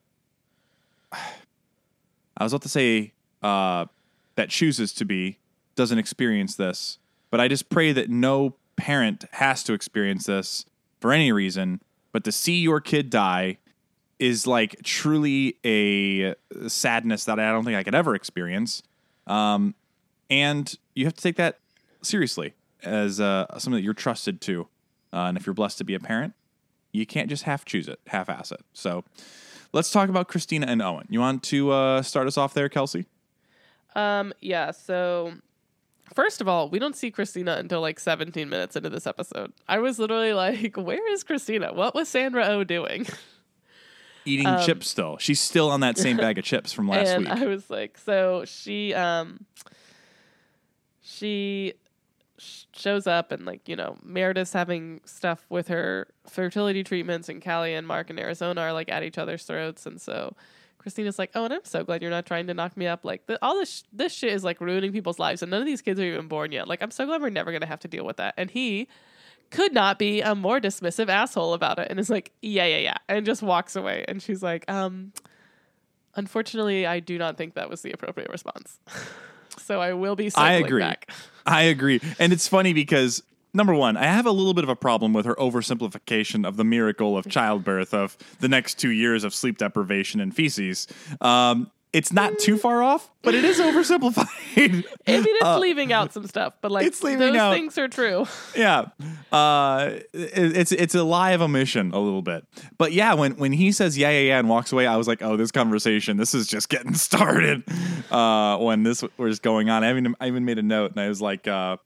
I was about to say uh, that chooses to be, doesn't experience this. But I just pray that no parent has to experience this for any reason. But to see your kid die is like truly a sadness that I don't think I could ever experience. Um, and you have to take that seriously as uh, something that you're trusted to. Uh, and if you're blessed to be a parent, you can't just half choose it, half ass it. So let's talk about Christina and Owen. You want to uh, start us off there, Kelsey? Um, yeah, so first of all, we don't see Christina until like seventeen minutes into this episode. I was literally like, where is Christina? What was Sandra Oh doing? Eating um, chips still. She's still on that same bag of chips from last and week. I was like, so she, um, she sh- shows up and like, you know, Meredith's having stuff with her fertility treatments, and Callie and Mark in Arizona are like at each other's throats. And so Christina's like, oh, and I'm so glad you're not trying to knock me up. Like the, all this, sh- this shit is like ruining people's lives. And none of these kids are even born yet. Like, I'm so glad we're never going to have to deal with that. And he could not be a more dismissive asshole about it. And is like, yeah, yeah, yeah. And just walks away. And she's like, um, unfortunately, I do not think that was the appropriate response. So I will be circling I agree. back. I agree. And it's funny because, number one, I have a little bit of a problem with her oversimplification of the miracle of childbirth of the next two years of sleep deprivation and feces. Um, it's not too far off, but it is oversimplified. I mean, it's Uh, leaving out some stuff, but like it's leaving those out- things are true. Yeah. Uh, it, it's it's a lie of omission a little bit. But yeah, when, when he says yeah, yeah, yeah, and walks away, I was like, oh, this conversation, this is just getting started uh, when this was going on. I even, I even made a note, and I was like, uh,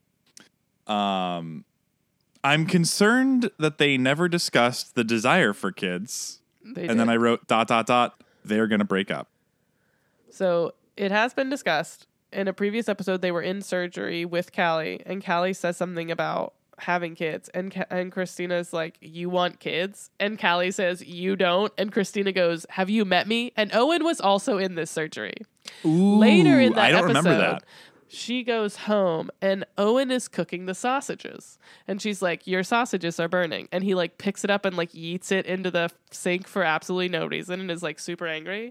um, I'm concerned that they never discussed the desire for kids. They and did. then I wrote, dot, dot, dot, they're going to break up. So it has been discussed. In a previous episode, they were in surgery with Callie, and Callie says something about having kids. And Ca- and Christina's like, you want kids? And Callie says, you don't. And Christina goes, have you met me? And Owen was also in this surgery. Ooh, Later in that I don't episode, remember that. she goes home, and Owen is cooking the sausages. And she's like, your sausages are burning. And he like picks it up and like yeets it into the sink for absolutely no reason and is like super angry.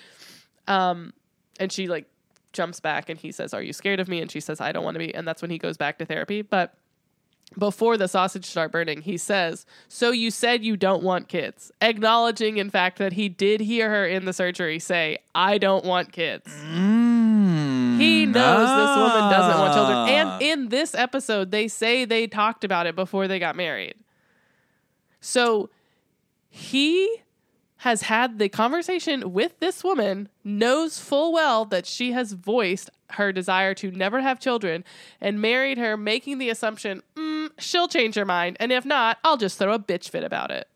Um, and she like jumps back, and he says, are you scared of me? And she says, I don't want to be. And that's when he goes back to therapy. But before the sausage start burning, he says, so you said you don't want kids, acknowledging in fact that he did hear her in the surgery say, I don't want kids. Mm, He knows this woman doesn't want children. ah. And in this episode, they say they talked about it before they got married. So he has had the conversation with this woman, knows full well that she has voiced her desire to never have children, and married her, making the assumption, mm, she'll change her mind. And if not, I'll just throw a bitch fit about it.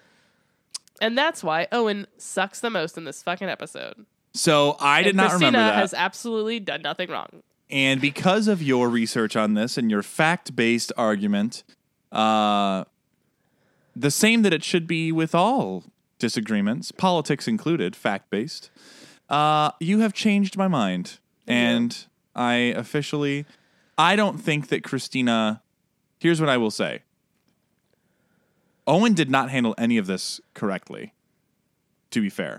And that's why Owen sucks the most in this fucking episode. So I did And not Christina remember that. has absolutely done nothing wrong. And because of your research on this and your fact-based argument, uh, the same that it should be with all disagreements, politics included, fact-based, uh, you have changed my mind. And I officially, I don't think that Christina, here's what I will say. Owen did not handle any of this correctly, to be fair.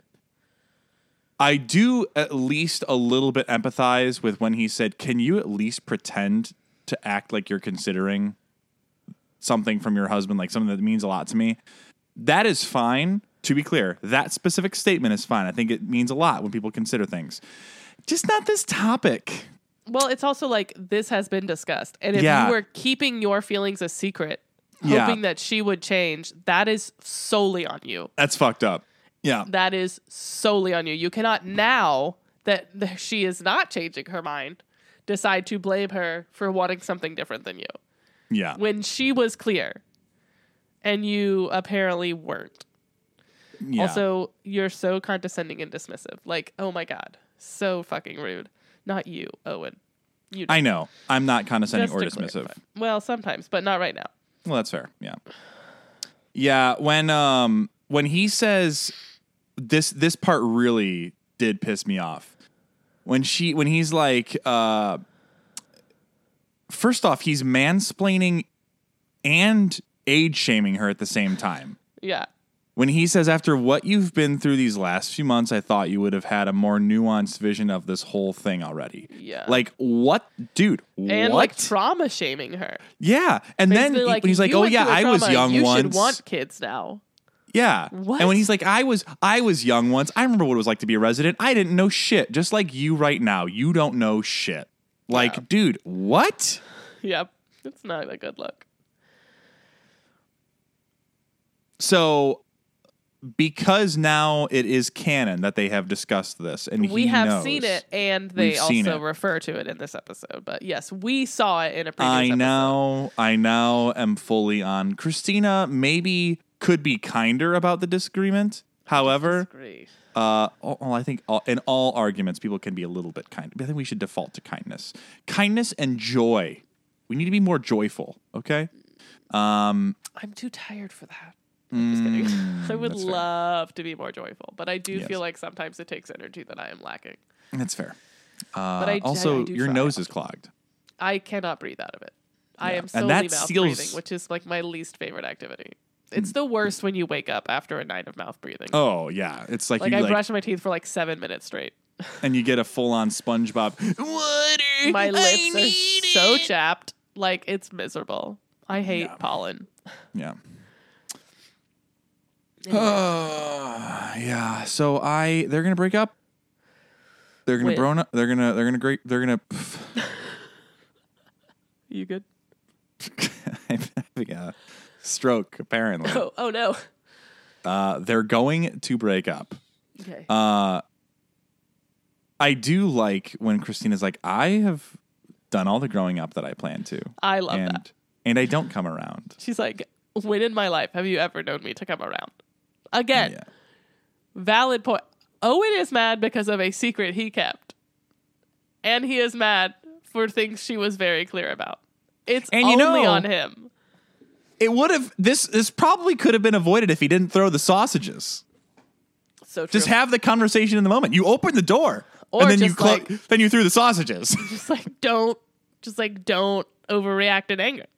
I do at least a little bit empathize with when he said, can you at least pretend to act like you're considering something from your husband, like something that means a lot to me? That is fine. To be clear, that specific statement is fine. I think it means a lot when people consider things. Just not this topic. Well, it's also like this has been discussed. And if Yeah. you were keeping your feelings a secret, Yeah. hoping that she would change, that is solely on you. That's fucked up. Yeah. That is solely on you. You cannot now that th- she is not changing her mind, decide to blame her for wanting something different than you. Yeah. When she was clear and you apparently weren't. yeah. Also, you're so condescending and dismissive. Like, oh my God, so fucking rude. Not you, Owen. You. I know. I'm not condescending Just or to dismissive. clarify. Well, sometimes, but not right now. Well, that's fair. Yeah. Yeah, when um when he says this this part really did piss me off. When she when he's like uh first off, he's mansplaining and age shaming her at the same time. Yeah. When he says, after what you've been through these last few months, I thought you would have had a more nuanced vision of this whole thing already. Yeah. Like, what? Dude, And what? like trauma shaming her. Yeah. And then Basically, he- like, when he's like, you oh, went yeah, through a I was trauma, young you once. should want kids now. Yeah. What? And when he's like, I was I was young once. I remember what it was like to be a resident. I didn't know shit. Just like you right now. You don't know shit. Like, Yeah. dude, what? Yep. It's not a good look. So because now it is canon that they have discussed this and We he have knows. seen it, and they We've seen also it. refer to it in this episode. But yes, we saw it in a previous I episode. now I now am fully on. Christina maybe could be kinder about the disagreement. However, Disagree. uh, all, all- I think all, in all arguments, people can be a little bit kind. But I think we should default to kindness, kindness and joy. We need to be more joyful. Okay. Um, I'm too tired for that. I'm just kidding. I would that's fair. love to be more joyful, but I do Yes. feel like sometimes it takes energy that I am lacking. that's fair. Uh, But I- I- also, I do your try. nose is clogged. I cannot breathe out of it. I Yeah. am And solely that mouth seals- breathing, which is like my least favorite activity. It's the worst when you wake up after a night of mouth breathing. Oh yeah, it's like, like you I like, brush my teeth for like seven minutes straight. and you get a full on SpongeBob water. My I lips are need so it." chapped. Like it's miserable. I hate Yeah. pollen. Yeah. Uh, yeah. So I, they're gonna break up. They're gonna When? brown up. They're gonna. They're gonna great. They're gonna. You good? I'm having a stroke. Apparently, Oh, oh no. uh, they're going to break up. Okay. Uh, I do like when Christina's like, I have done all the growing up that I plan to. I love and, that. And I don't come around. She's like, when in my life have you ever known me to come around? Again, Yeah. valid point. Owen is mad because of a secret he kept. And he is mad for things she was very clear about. It's And you only know- on him. It would have this. This probably could have been avoided if he didn't throw the sausages. So true. Just have the conversation in the moment. You open the door, Or and then you just, clo- like- then you threw the sausages. just like don't just like don't overreact in anger.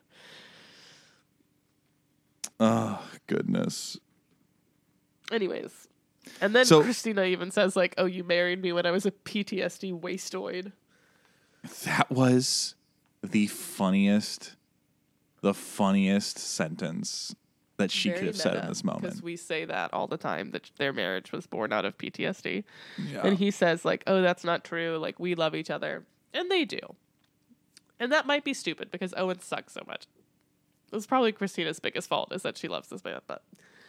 Oh goodness. Anyways. And then So- Christina even says like, "Oh, you married me when I was a P T S D wasteoid." That was the funniest, the funniest sentence that she could have said in this Because moment. we say that all the time that their marriage was born out of P T S D. Yeah. And he says like, "Oh, that's not true. Like we love each other." And they do. And that might be stupid because Owen sucks so much. It's probably Christina's biggest fault is that she loves this man, but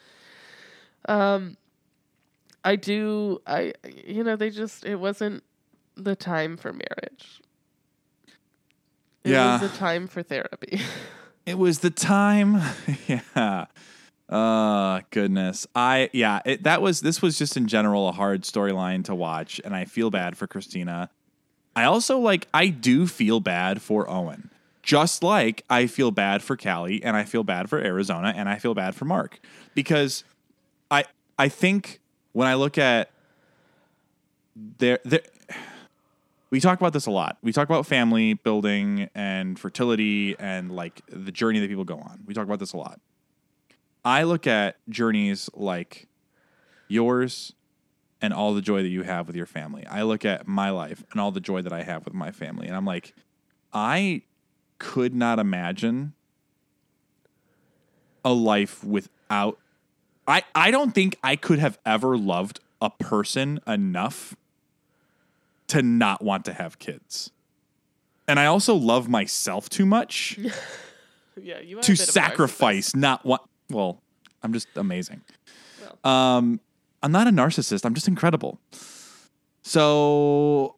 um I do I you know, they just it wasn't the time for marriage. It Yeah. was the time for therapy. It was the time. Yeah. Uh goodness. I yeah, it, that was this was just in general a hard storyline to watch, and I feel bad for Christina. I also like I do feel bad for Owen. Just like I feel bad for Callie, and I feel bad for Arizona, and I feel bad for Mark. Because I I think when I look at their their we talk about this a lot. We talk about family building and fertility and like the journey that people go on. We talk about this a lot. I look at journeys like yours and all the joy that you have with your family. I look at my life and all the joy that I have with my family. And I'm like, I could not imagine a life without I, I don't think I could have ever loved a person enough to not want to have kids. And I also love myself too much Yeah, you are a to bit of a sacrifice not want well, I'm just amazing. Well. Um I'm not a narcissist, I'm just incredible. So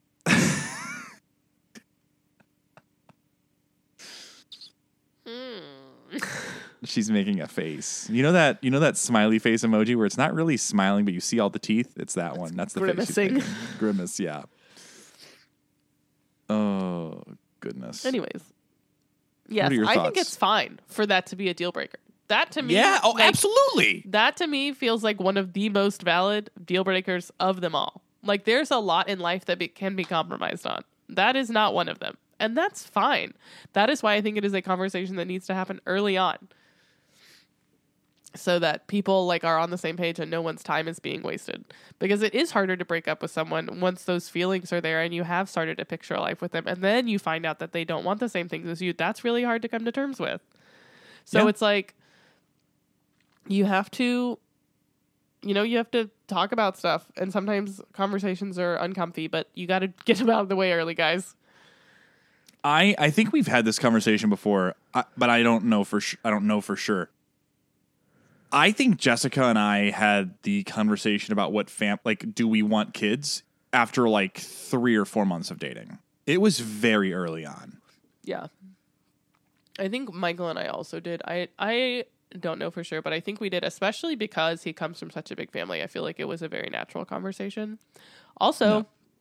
she's making a face. You know that you know that smiley face emoji where it's not really smiling, but you see all the teeth? It's that one. That's the grimacing. face she's making. Grimace, yeah. Oh, goodness. Anyways. Yes, your I thoughts? think it's fine for that to be a deal breaker. That to me Yeah, oh, like, absolutely. That to me feels like one of the most valid deal breakers of them all. Like there's a lot in life that be, can be compromised on. That is not one of them. And that's fine. That is why I think it is a conversation that needs to happen early on. So that people like are on the same page and no one's time is being wasted. Because it is harder to break up with someone once those feelings are there and you have started to picture a life with them. And then you find out that they don't want the same things as you. That's really hard to come to terms with. So Yeah. it's like you have to, you know, you have to talk about stuff. And sometimes conversations are uncomfy, but you got to get them out of the way early, guys. I, I think we've had this conversation before, uh, but I don't know for sh- I don't know for sure. I think Jessica and I had the conversation about what fam like do we want kids after like three or four months of dating. It was very early on. Yeah. I think Michael and I also did. I I don't know for sure, but I think we did, especially because he comes from such a big family. I feel like it was a very natural conversation. Also, Yeah.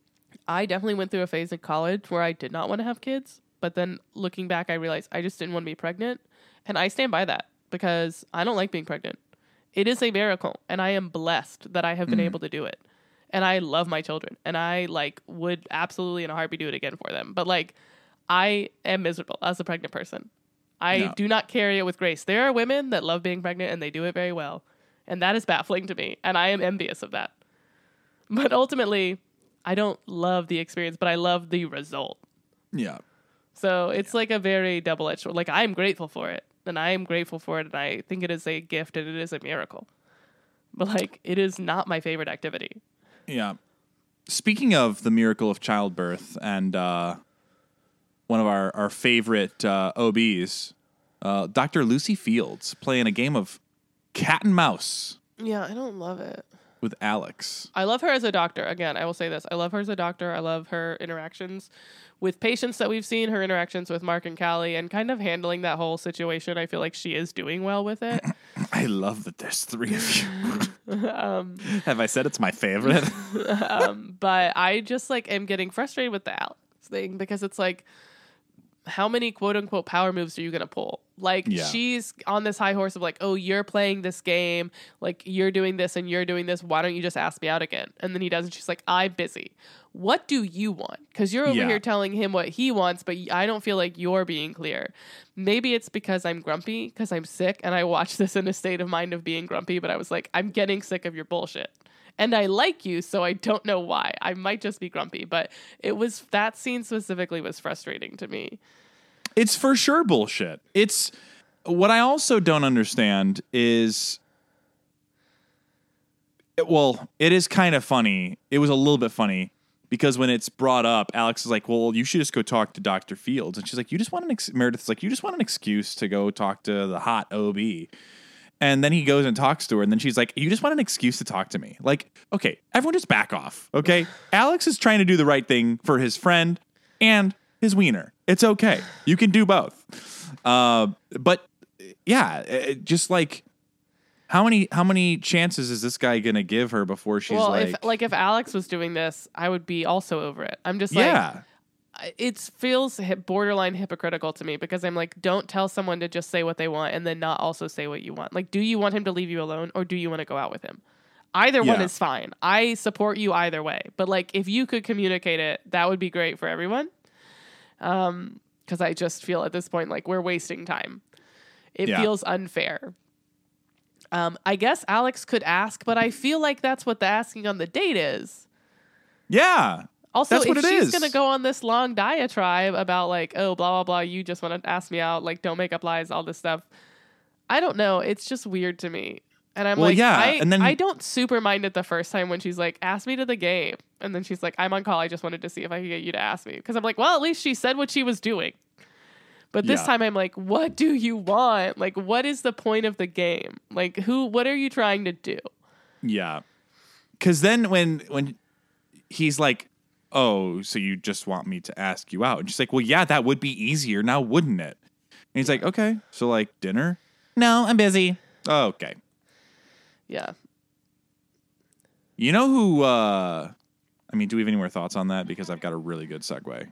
I definitely went through a phase in college where I did not want to have kids, but then looking back, I realized I just didn't want to be pregnant, and I stand by that because I don't like being pregnant. It is a miracle, and I am blessed that I have been Mm. able to do it. And I love my children, and I like would absolutely in a heartbeat do it again for them. But like, I am miserable as a pregnant person. I Yeah. do not carry it with grace. There are women that love being pregnant and they do it very well. And that is baffling to me. And I am envious of that. But ultimately, I don't love the experience, but I love the result. Yeah. So it's like a very double-edged sword. Like, I'm grateful for it. And I am grateful for it. And I think it is a gift and it is a miracle. But like, it is not my favorite activity. Yeah. Speaking of the miracle of childbirth and uh, one of our, our favorite uh, O Bs, uh, Doctor Lucy Fields playing a game of cat and mouse Yeah, I don't love it. with Alex. I love her as a doctor. Again, I will say this. I love her as a doctor. I love her interactions with patients that we've seen, her interactions with Mark and Callie, and kind of handling that whole situation. I feel like she is doing well with it. I love that there's three of you. um, Have I said it's my favorite? um, but I just like am getting frustrated with the Alex thing because it's like, how many quote unquote power moves are you going to pull? Like Yeah. she's on this high horse of like, oh, you're playing this game. Like you're doing this and you're doing this. Why don't you just ask me out again? And then he doesn't. She's like, I'm busy. What do you want? Because you're over Yeah. here telling him what he wants, but I don't feel like you're being clear. Maybe it's because I'm grumpy because I'm sick and I watched this in a state of mind of being grumpy, but I was like, I'm getting sick of your bullshit. And I like you, so I don't know why. I might just be grumpy, but it was that scene specifically was frustrating to me. It's for sure bullshit. It's what I also don't understand is, well, it is kind of funny. It was a little bit funny because when it's brought up, Alex is like, well, you should just go talk to Doctor Fields. And she's like, you just want an ex-, Meredith's like, you just want an excuse to go talk to the hot O B. And then he goes and talks to her, and then she's like, you just want an excuse to talk to me. Like, okay, everyone just back off, okay? Alex is trying to do the right thing for his friend and his wiener. It's okay. You can do both. Uh, but, yeah, it, just like, how many how many chances is this guy going to give her before she's well, like... if like if Alex was doing this, I would be also over it. I'm just like... yeah. It feels hip, borderline hypocritical to me because I'm like, don't tell someone to just say what they want and then not also say what you want. Like, do you want him to leave you alone or do you want to go out with him? Either one Yeah. is fine. I support you either way. But like, if you could communicate it, that would be great for everyone. Um, because I just feel at this point like we're wasting time. It Yeah. feels unfair. Um, I guess Alex could ask, but I feel like that's what the asking on the date is. Yeah. Also, That's what if it she's is. going to go on this long diatribe about like, oh, blah, blah, blah, you just want to ask me out, like, don't make up lies, all this stuff. I don't know. It's just weird to me. And I'm Well, like, yeah, I, and then- I don't super mind it the first time when she's like, ask me to the game. And then she's like, I'm on call. I just wanted to see if I could get you to ask me. Because I'm like, well, at least she said what she was doing. But this Yeah. time I'm like, what do you want? Like, what is the point of the game? Like, who, what are you trying to do? Yeah. Because then when when he's like, oh, so you just want me to ask you out? And she's like, well, yeah, that would be easier now, wouldn't it? And he's like, okay, so like dinner? No, I'm busy. Oh, okay. Yeah. You know who, uh, I mean, do we have any more thoughts on that? Because I've got a really good segue.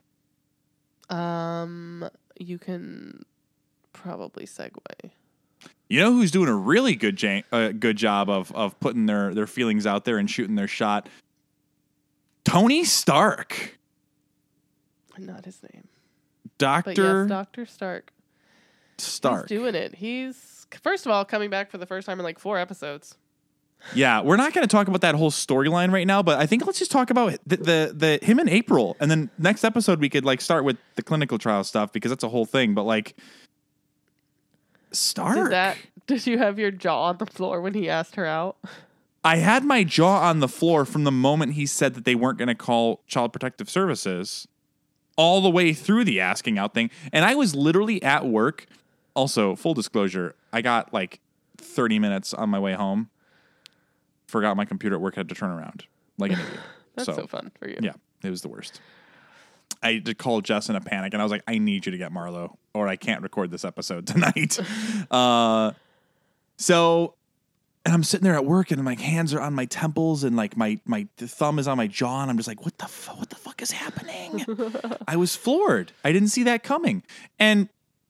Um, you can probably segue. You know who's doing a really good ja- uh, good job of of putting their, their feelings out there and shooting their shot? Tony Stark. Not his name. Doctor But yes, Doctor Stark. Stark. He's doing it. He's, first of all, coming back for the first time in like four episodes. Yeah, we're not going to talk about that whole storyline right now, but I think let's just talk about the, the the him and April, and then next episode we could like start with the clinical trial stuff because that's a whole thing. But like, Stark. Did that? Did you have your jaw on the floor when he asked her out? I had my jaw on the floor from the moment he said that they weren't going to call Child Protective Services, all the way through the asking out thing, and I was literally at work. Also, full disclosure, I got like thirty minutes on my way home. Forgot my computer at work, had to turn around like an idiot. That's so, so fun for you. Yeah, it was the worst. I did call Jess in a panic, and I was like, I need you to get Marlo, or I can't record this episode tonight. uh, so, and I'm sitting there at work, and my hands are on my temples, and like my my thumb is on my jaw, and I'm just like, what the fu- what the fuck is happening? I was floored. I didn't see that coming, and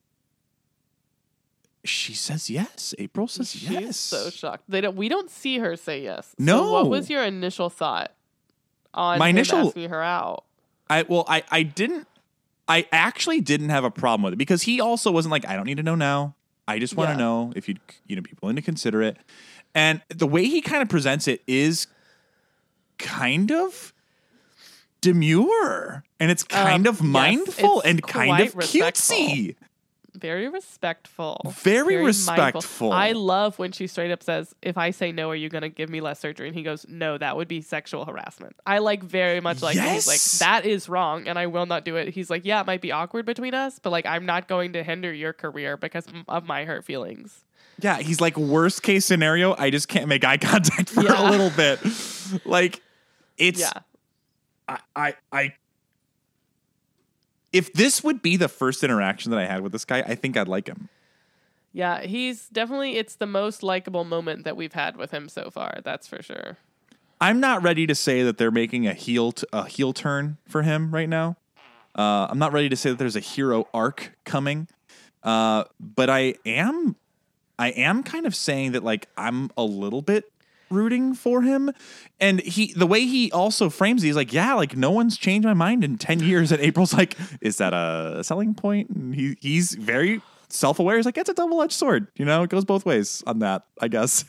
she says yes. April says She's yes. so shocked. They don't. We don't see her say yes. No. So what was your initial thought on My him initial- asking her out? I well, I I didn't. I actually didn't have a problem with it because he also wasn't like, I don't need to know now. I just want to Yeah. know if you'd you know be willing to consider it. And the way he kind of presents it is kind of demure, and it's kind Um, of yes, mindful it's and kind quite of respectful. cutesy. Very respectful. Very mindful. respectful. I love when she straight up says, if I say no, are you going to give me less surgery? And he goes, no, that would be sexual harassment. I like very much like, he's like, Yes. that is wrong and I will not do it. He's like, yeah, it might be awkward between us, but like, I'm not going to hinder your career because of my hurt feelings. Yeah, he's like, worst case scenario, I just can't make eye contact for Yeah. a little bit. Like, it's Yeah. I, I, I, if this would be the first interaction that I had with this guy, I think I'd like him. Yeah. He's definitely, it's the most likable moment that we've had with him so far. That's for sure. I'm not ready to say that they're making a heel t- a heel turn for him right now. Uh, I'm not ready to say that there's a hero arc coming. Uh, but I am, I am kind of saying that like I'm a little bit rooting for him, and he the way he also frames it, he's like, yeah, like no one's changed my mind in ten years, and April's like, is that a selling point? And he he's very self-aware. He's like, it's a double-edged sword, you know, it goes both ways on that, I guess.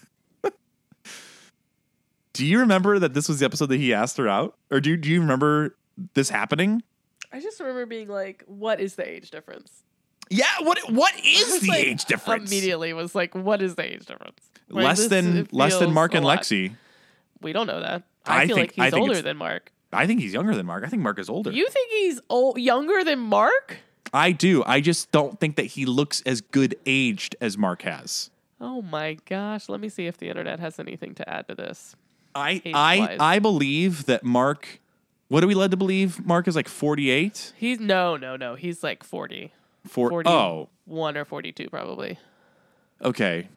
Do you remember that this was the episode that he asked her out, or do do you remember this happening? I just remember being like, what is the age difference? Yeah, what what I is was the like, age difference? Immediately was like, what is the age difference? Like, less this- than it less than feels Mark a and lot. Lexi. We don't know that. I, I feel think- like he's I think older it's- than Mark. I think he's younger than Mark. I think Mark is older. You think he's old, younger than Mark? I do. I just don't think that he looks as good aged as Mark has. Oh my gosh. Let me see if the internet has anything to add to this. I Age-wise. I I believe that Mark. What are we led to believe? Mark is like forty-eight. He's no, no, no. He's like forty. For forty-one oh, or forty-two probably. okay.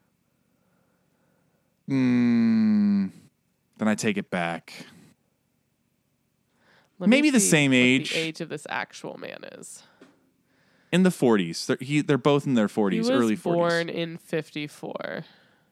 Mm, then I take it back. Let me Maybe the see same what age. the age of this actual man is. In the forties. They're, he, they're both in their He forties, was early forties. born in fifty-four.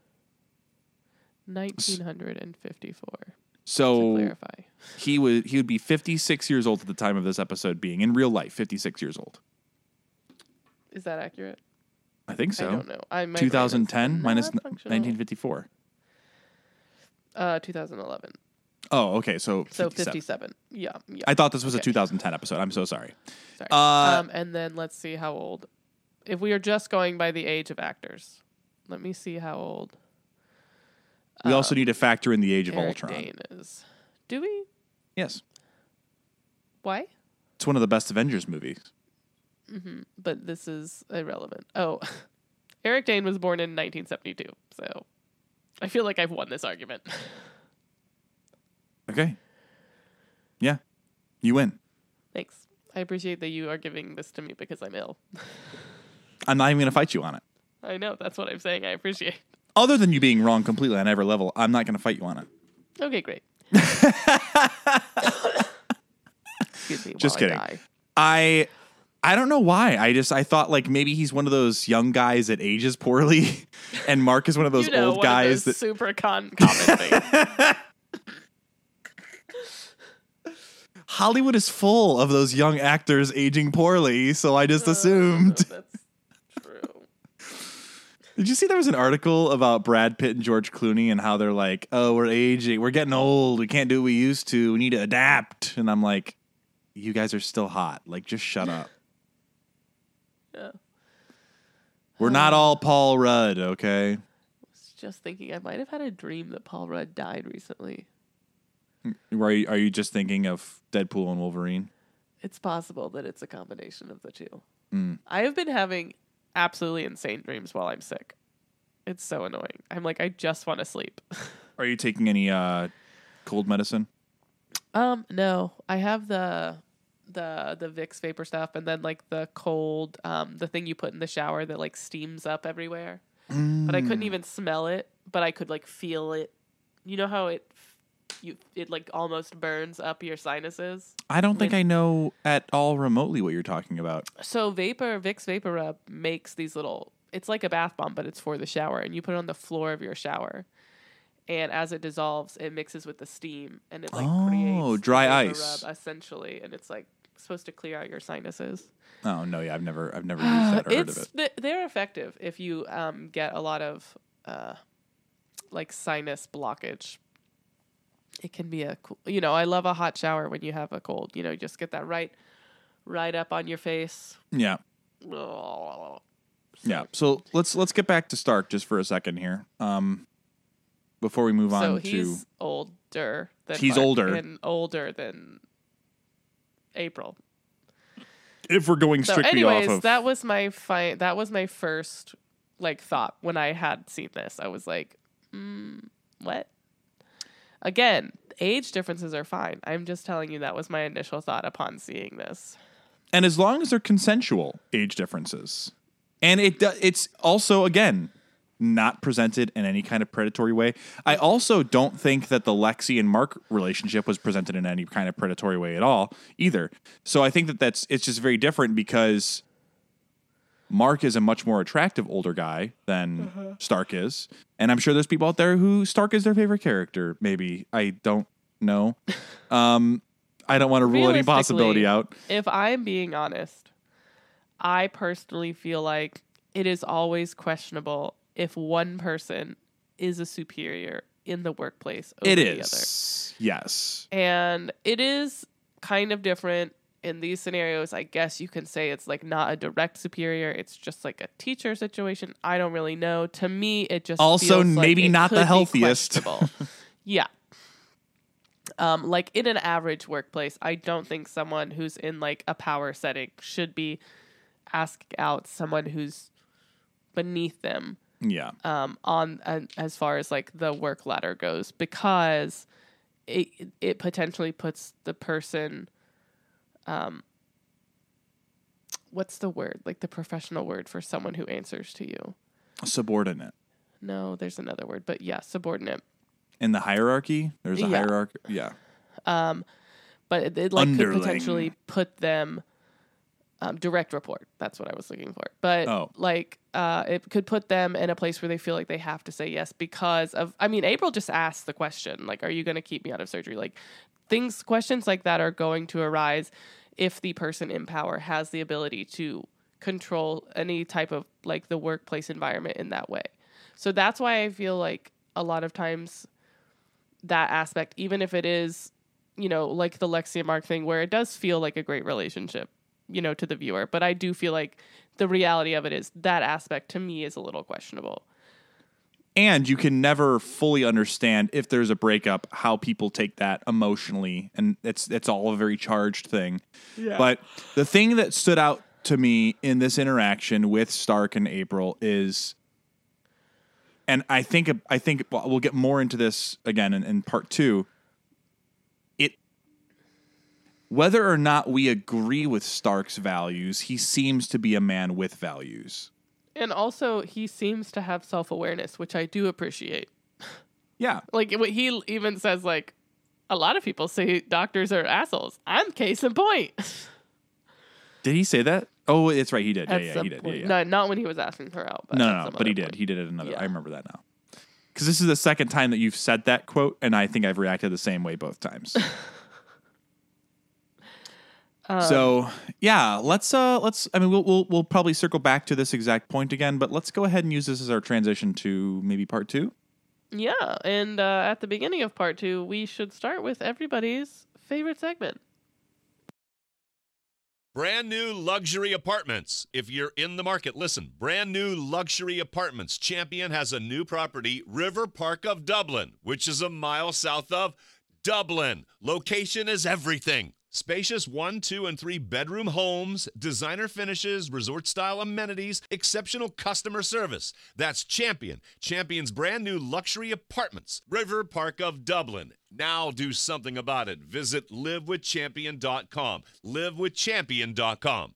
nineteen fifty-four. To So clarify. he would he would be fifty-six years old at the time of this episode being in real life, fifty-six years old. Is that accurate? I think so. I don't know. I my brain is twenty ten minus not functional. nineteen fifty-four. Uh, two thousand eleven. Oh, okay. So So fifty-seven. fifty-seven. Yeah. Yeah. I thought this was a Okay. two thousand ten episode. I'm so sorry. Sorry. Uh, um, and then let's see how old. If we are just going by the age of actors, let me see how old We also need to factor in the age of Eric Ultron. Dane is. Do we? Yes. Why? It's one of the best Avengers movies. But this is irrelevant. Oh, Eric Dane was born in nineteen seventy-two. So I feel like I've won this argument. Okay. Yeah, you win. Thanks. I appreciate that you are giving this to me because I'm ill. I'm not even going to fight you on it. I know. That's what I'm saying. I appreciate. Other than you being wrong completely on every level, I'm not going to fight you on it. Okay, great. Excuse me. Just while kidding. I, die. I I don't know why. I just I thought like maybe he's one of those young guys that ages poorly, and Mark is one of those you know, old one guys of those that super con- common things. Hollywood is full of those young actors aging poorly, so I just Uh, assumed. That's true. Did you see there was an article about Brad Pitt and George Clooney and how they're like, oh, we're aging, we're getting old, we can't do what we used to, we need to adapt. And I'm like, you guys are still hot. Like, just shut up. Yeah. We're not all Paul Rudd, okay? I was just thinking I might have had a dream that Paul Rudd died recently. Are you, are you just thinking of Deadpool and Wolverine? It's possible that it's a combination of the two. Mm. I have been having absolutely insane dreams while I'm sick. It's so annoying. I'm like, I just want to sleep. Are you taking any uh, cold medicine? Um, no. I have the the the Vicks vapor stuff, and then like the cold, um, the thing you put in the shower that like steams up everywhere. Mm. But I couldn't even smell it, but I could like feel it. You know how it you it like almost burns up your sinuses? I don't think when- I know at all remotely what you're talking about. So Vapor Vicks Vapor Rub makes these little. It's like a bath bomb, but it's for the shower, and you put it on the floor of your shower. And as it dissolves, it mixes with the steam, and it like Oh, creates dry the vapor ice. rub, essentially, and it's like supposed to clear out your sinuses. Oh no, yeah, I've never, I've never used that or heard of It's it. th- they're effective if you um, get a lot of uh, like sinus blockage. It can be a cool, you know, I love a hot shower when you have a cold. You know, just get that right, right up on your face. Yeah, So yeah. So let's let's get back to Stark just for a second here. Um, before we move So on he's to older than He's Mark older. and older than April. if we're going So, strictly anyways, off of that was my fi- That was my first like thought when I had seen this. I was like, mm, "What?" Again, age differences are fine. I'm just telling you that was my initial thought upon seeing this. and as long as they're consensual age differences, and it do- it's also again not presented in any kind of predatory way. I also don't think that the Lexi and Mark relationship was presented in any kind of predatory way at all either. So I think that that's it's just very different because Mark is a much more attractive older guy than Uh-huh. Stark is, and I'm sure there's people out there who Stark is their favorite character. Maybe I don't know. Um, I don't want to rule any possibility Realistically, out. If I'm being honest, I personally feel like it is always questionable if one person is a superior in the workplace over It the other. is, yes. And it is kind of different in these scenarios. I guess you can say it's like not a direct superior. It's just like a teacher situation. I don't really know. To me, it just Also, feels like maybe it not the could be healthiest. questionable. Yeah. Um, like in an average workplace, I don't think someone who's in like a power setting should be asking out someone who's beneath them Yeah. um, on uh, as far as like the work ladder goes, because it it potentially puts the person, um, what's the word? Like the professional word for someone who answers to you. Subordinate. No, there's another word, but yeah, subordinate. In the hierarchy, there's a Yeah. hierarchy. Yeah. Um, but it, it like Underling. could potentially put them um, direct report. That's what I was looking for. But Oh. like uh, it could put them in a place where they feel like they have to say yes because of. I mean, April just asked the question, like, "Are you going to keep me out of surgery?" Like things, questions like that are going to arise if the person in power has the ability to control any type of like the workplace environment in that way. So that's why I feel like a lot of times that aspect, even if it is, you know, like the Lexi and Mark thing where it does feel like a great relationship, you know, to the viewer. But I do feel like the reality of it is that aspect to me is a little questionable. And you can never fully understand if there's a breakup, how people take that emotionally. And it's it's all a very charged thing. Yeah. But the thing that stood out to me in this interaction with Stark and April is, and I think I think we'll get more into this again in, in part two. It whether or not we agree with Stark's values, he seems to be a man with values. And also, he seems to have self-awareness, which I do appreciate. Yeah. Like, what he even says, like, a lot of people say doctors are assholes. I'm case in point. Did he say that? Oh, it's right. He did. Yeah, At yeah, some he did. Yeah, point. yeah. No, not when he was asking her out. But No, at no, no. some But he other did. point. He did it another. Yeah. I remember that now. Because this is the second time that you've said that quote, and I think I've reacted the same way both times. Um, so yeah, let's uh, let's. I mean, we'll we'll we'll probably circle back to this exact point again, but let's go ahead and use this as our transition to maybe part two. Yeah, and uh, at the beginning of part two, we should start with everybody's favorite segment. Brand new luxury apartments. If you're in the market, listen. Brand new luxury apartments. Champion has a new property, River Park of Dublin, which is a mile south of Dublin. Location is everything. Spacious one, two, and three bedroom homes, designer finishes, resort-style amenities, exceptional customer service. That's Champion. Champion's brand new luxury apartments, River Park of Dublin. Now do something about it. Visit live with champion dot com. live with champion dot com.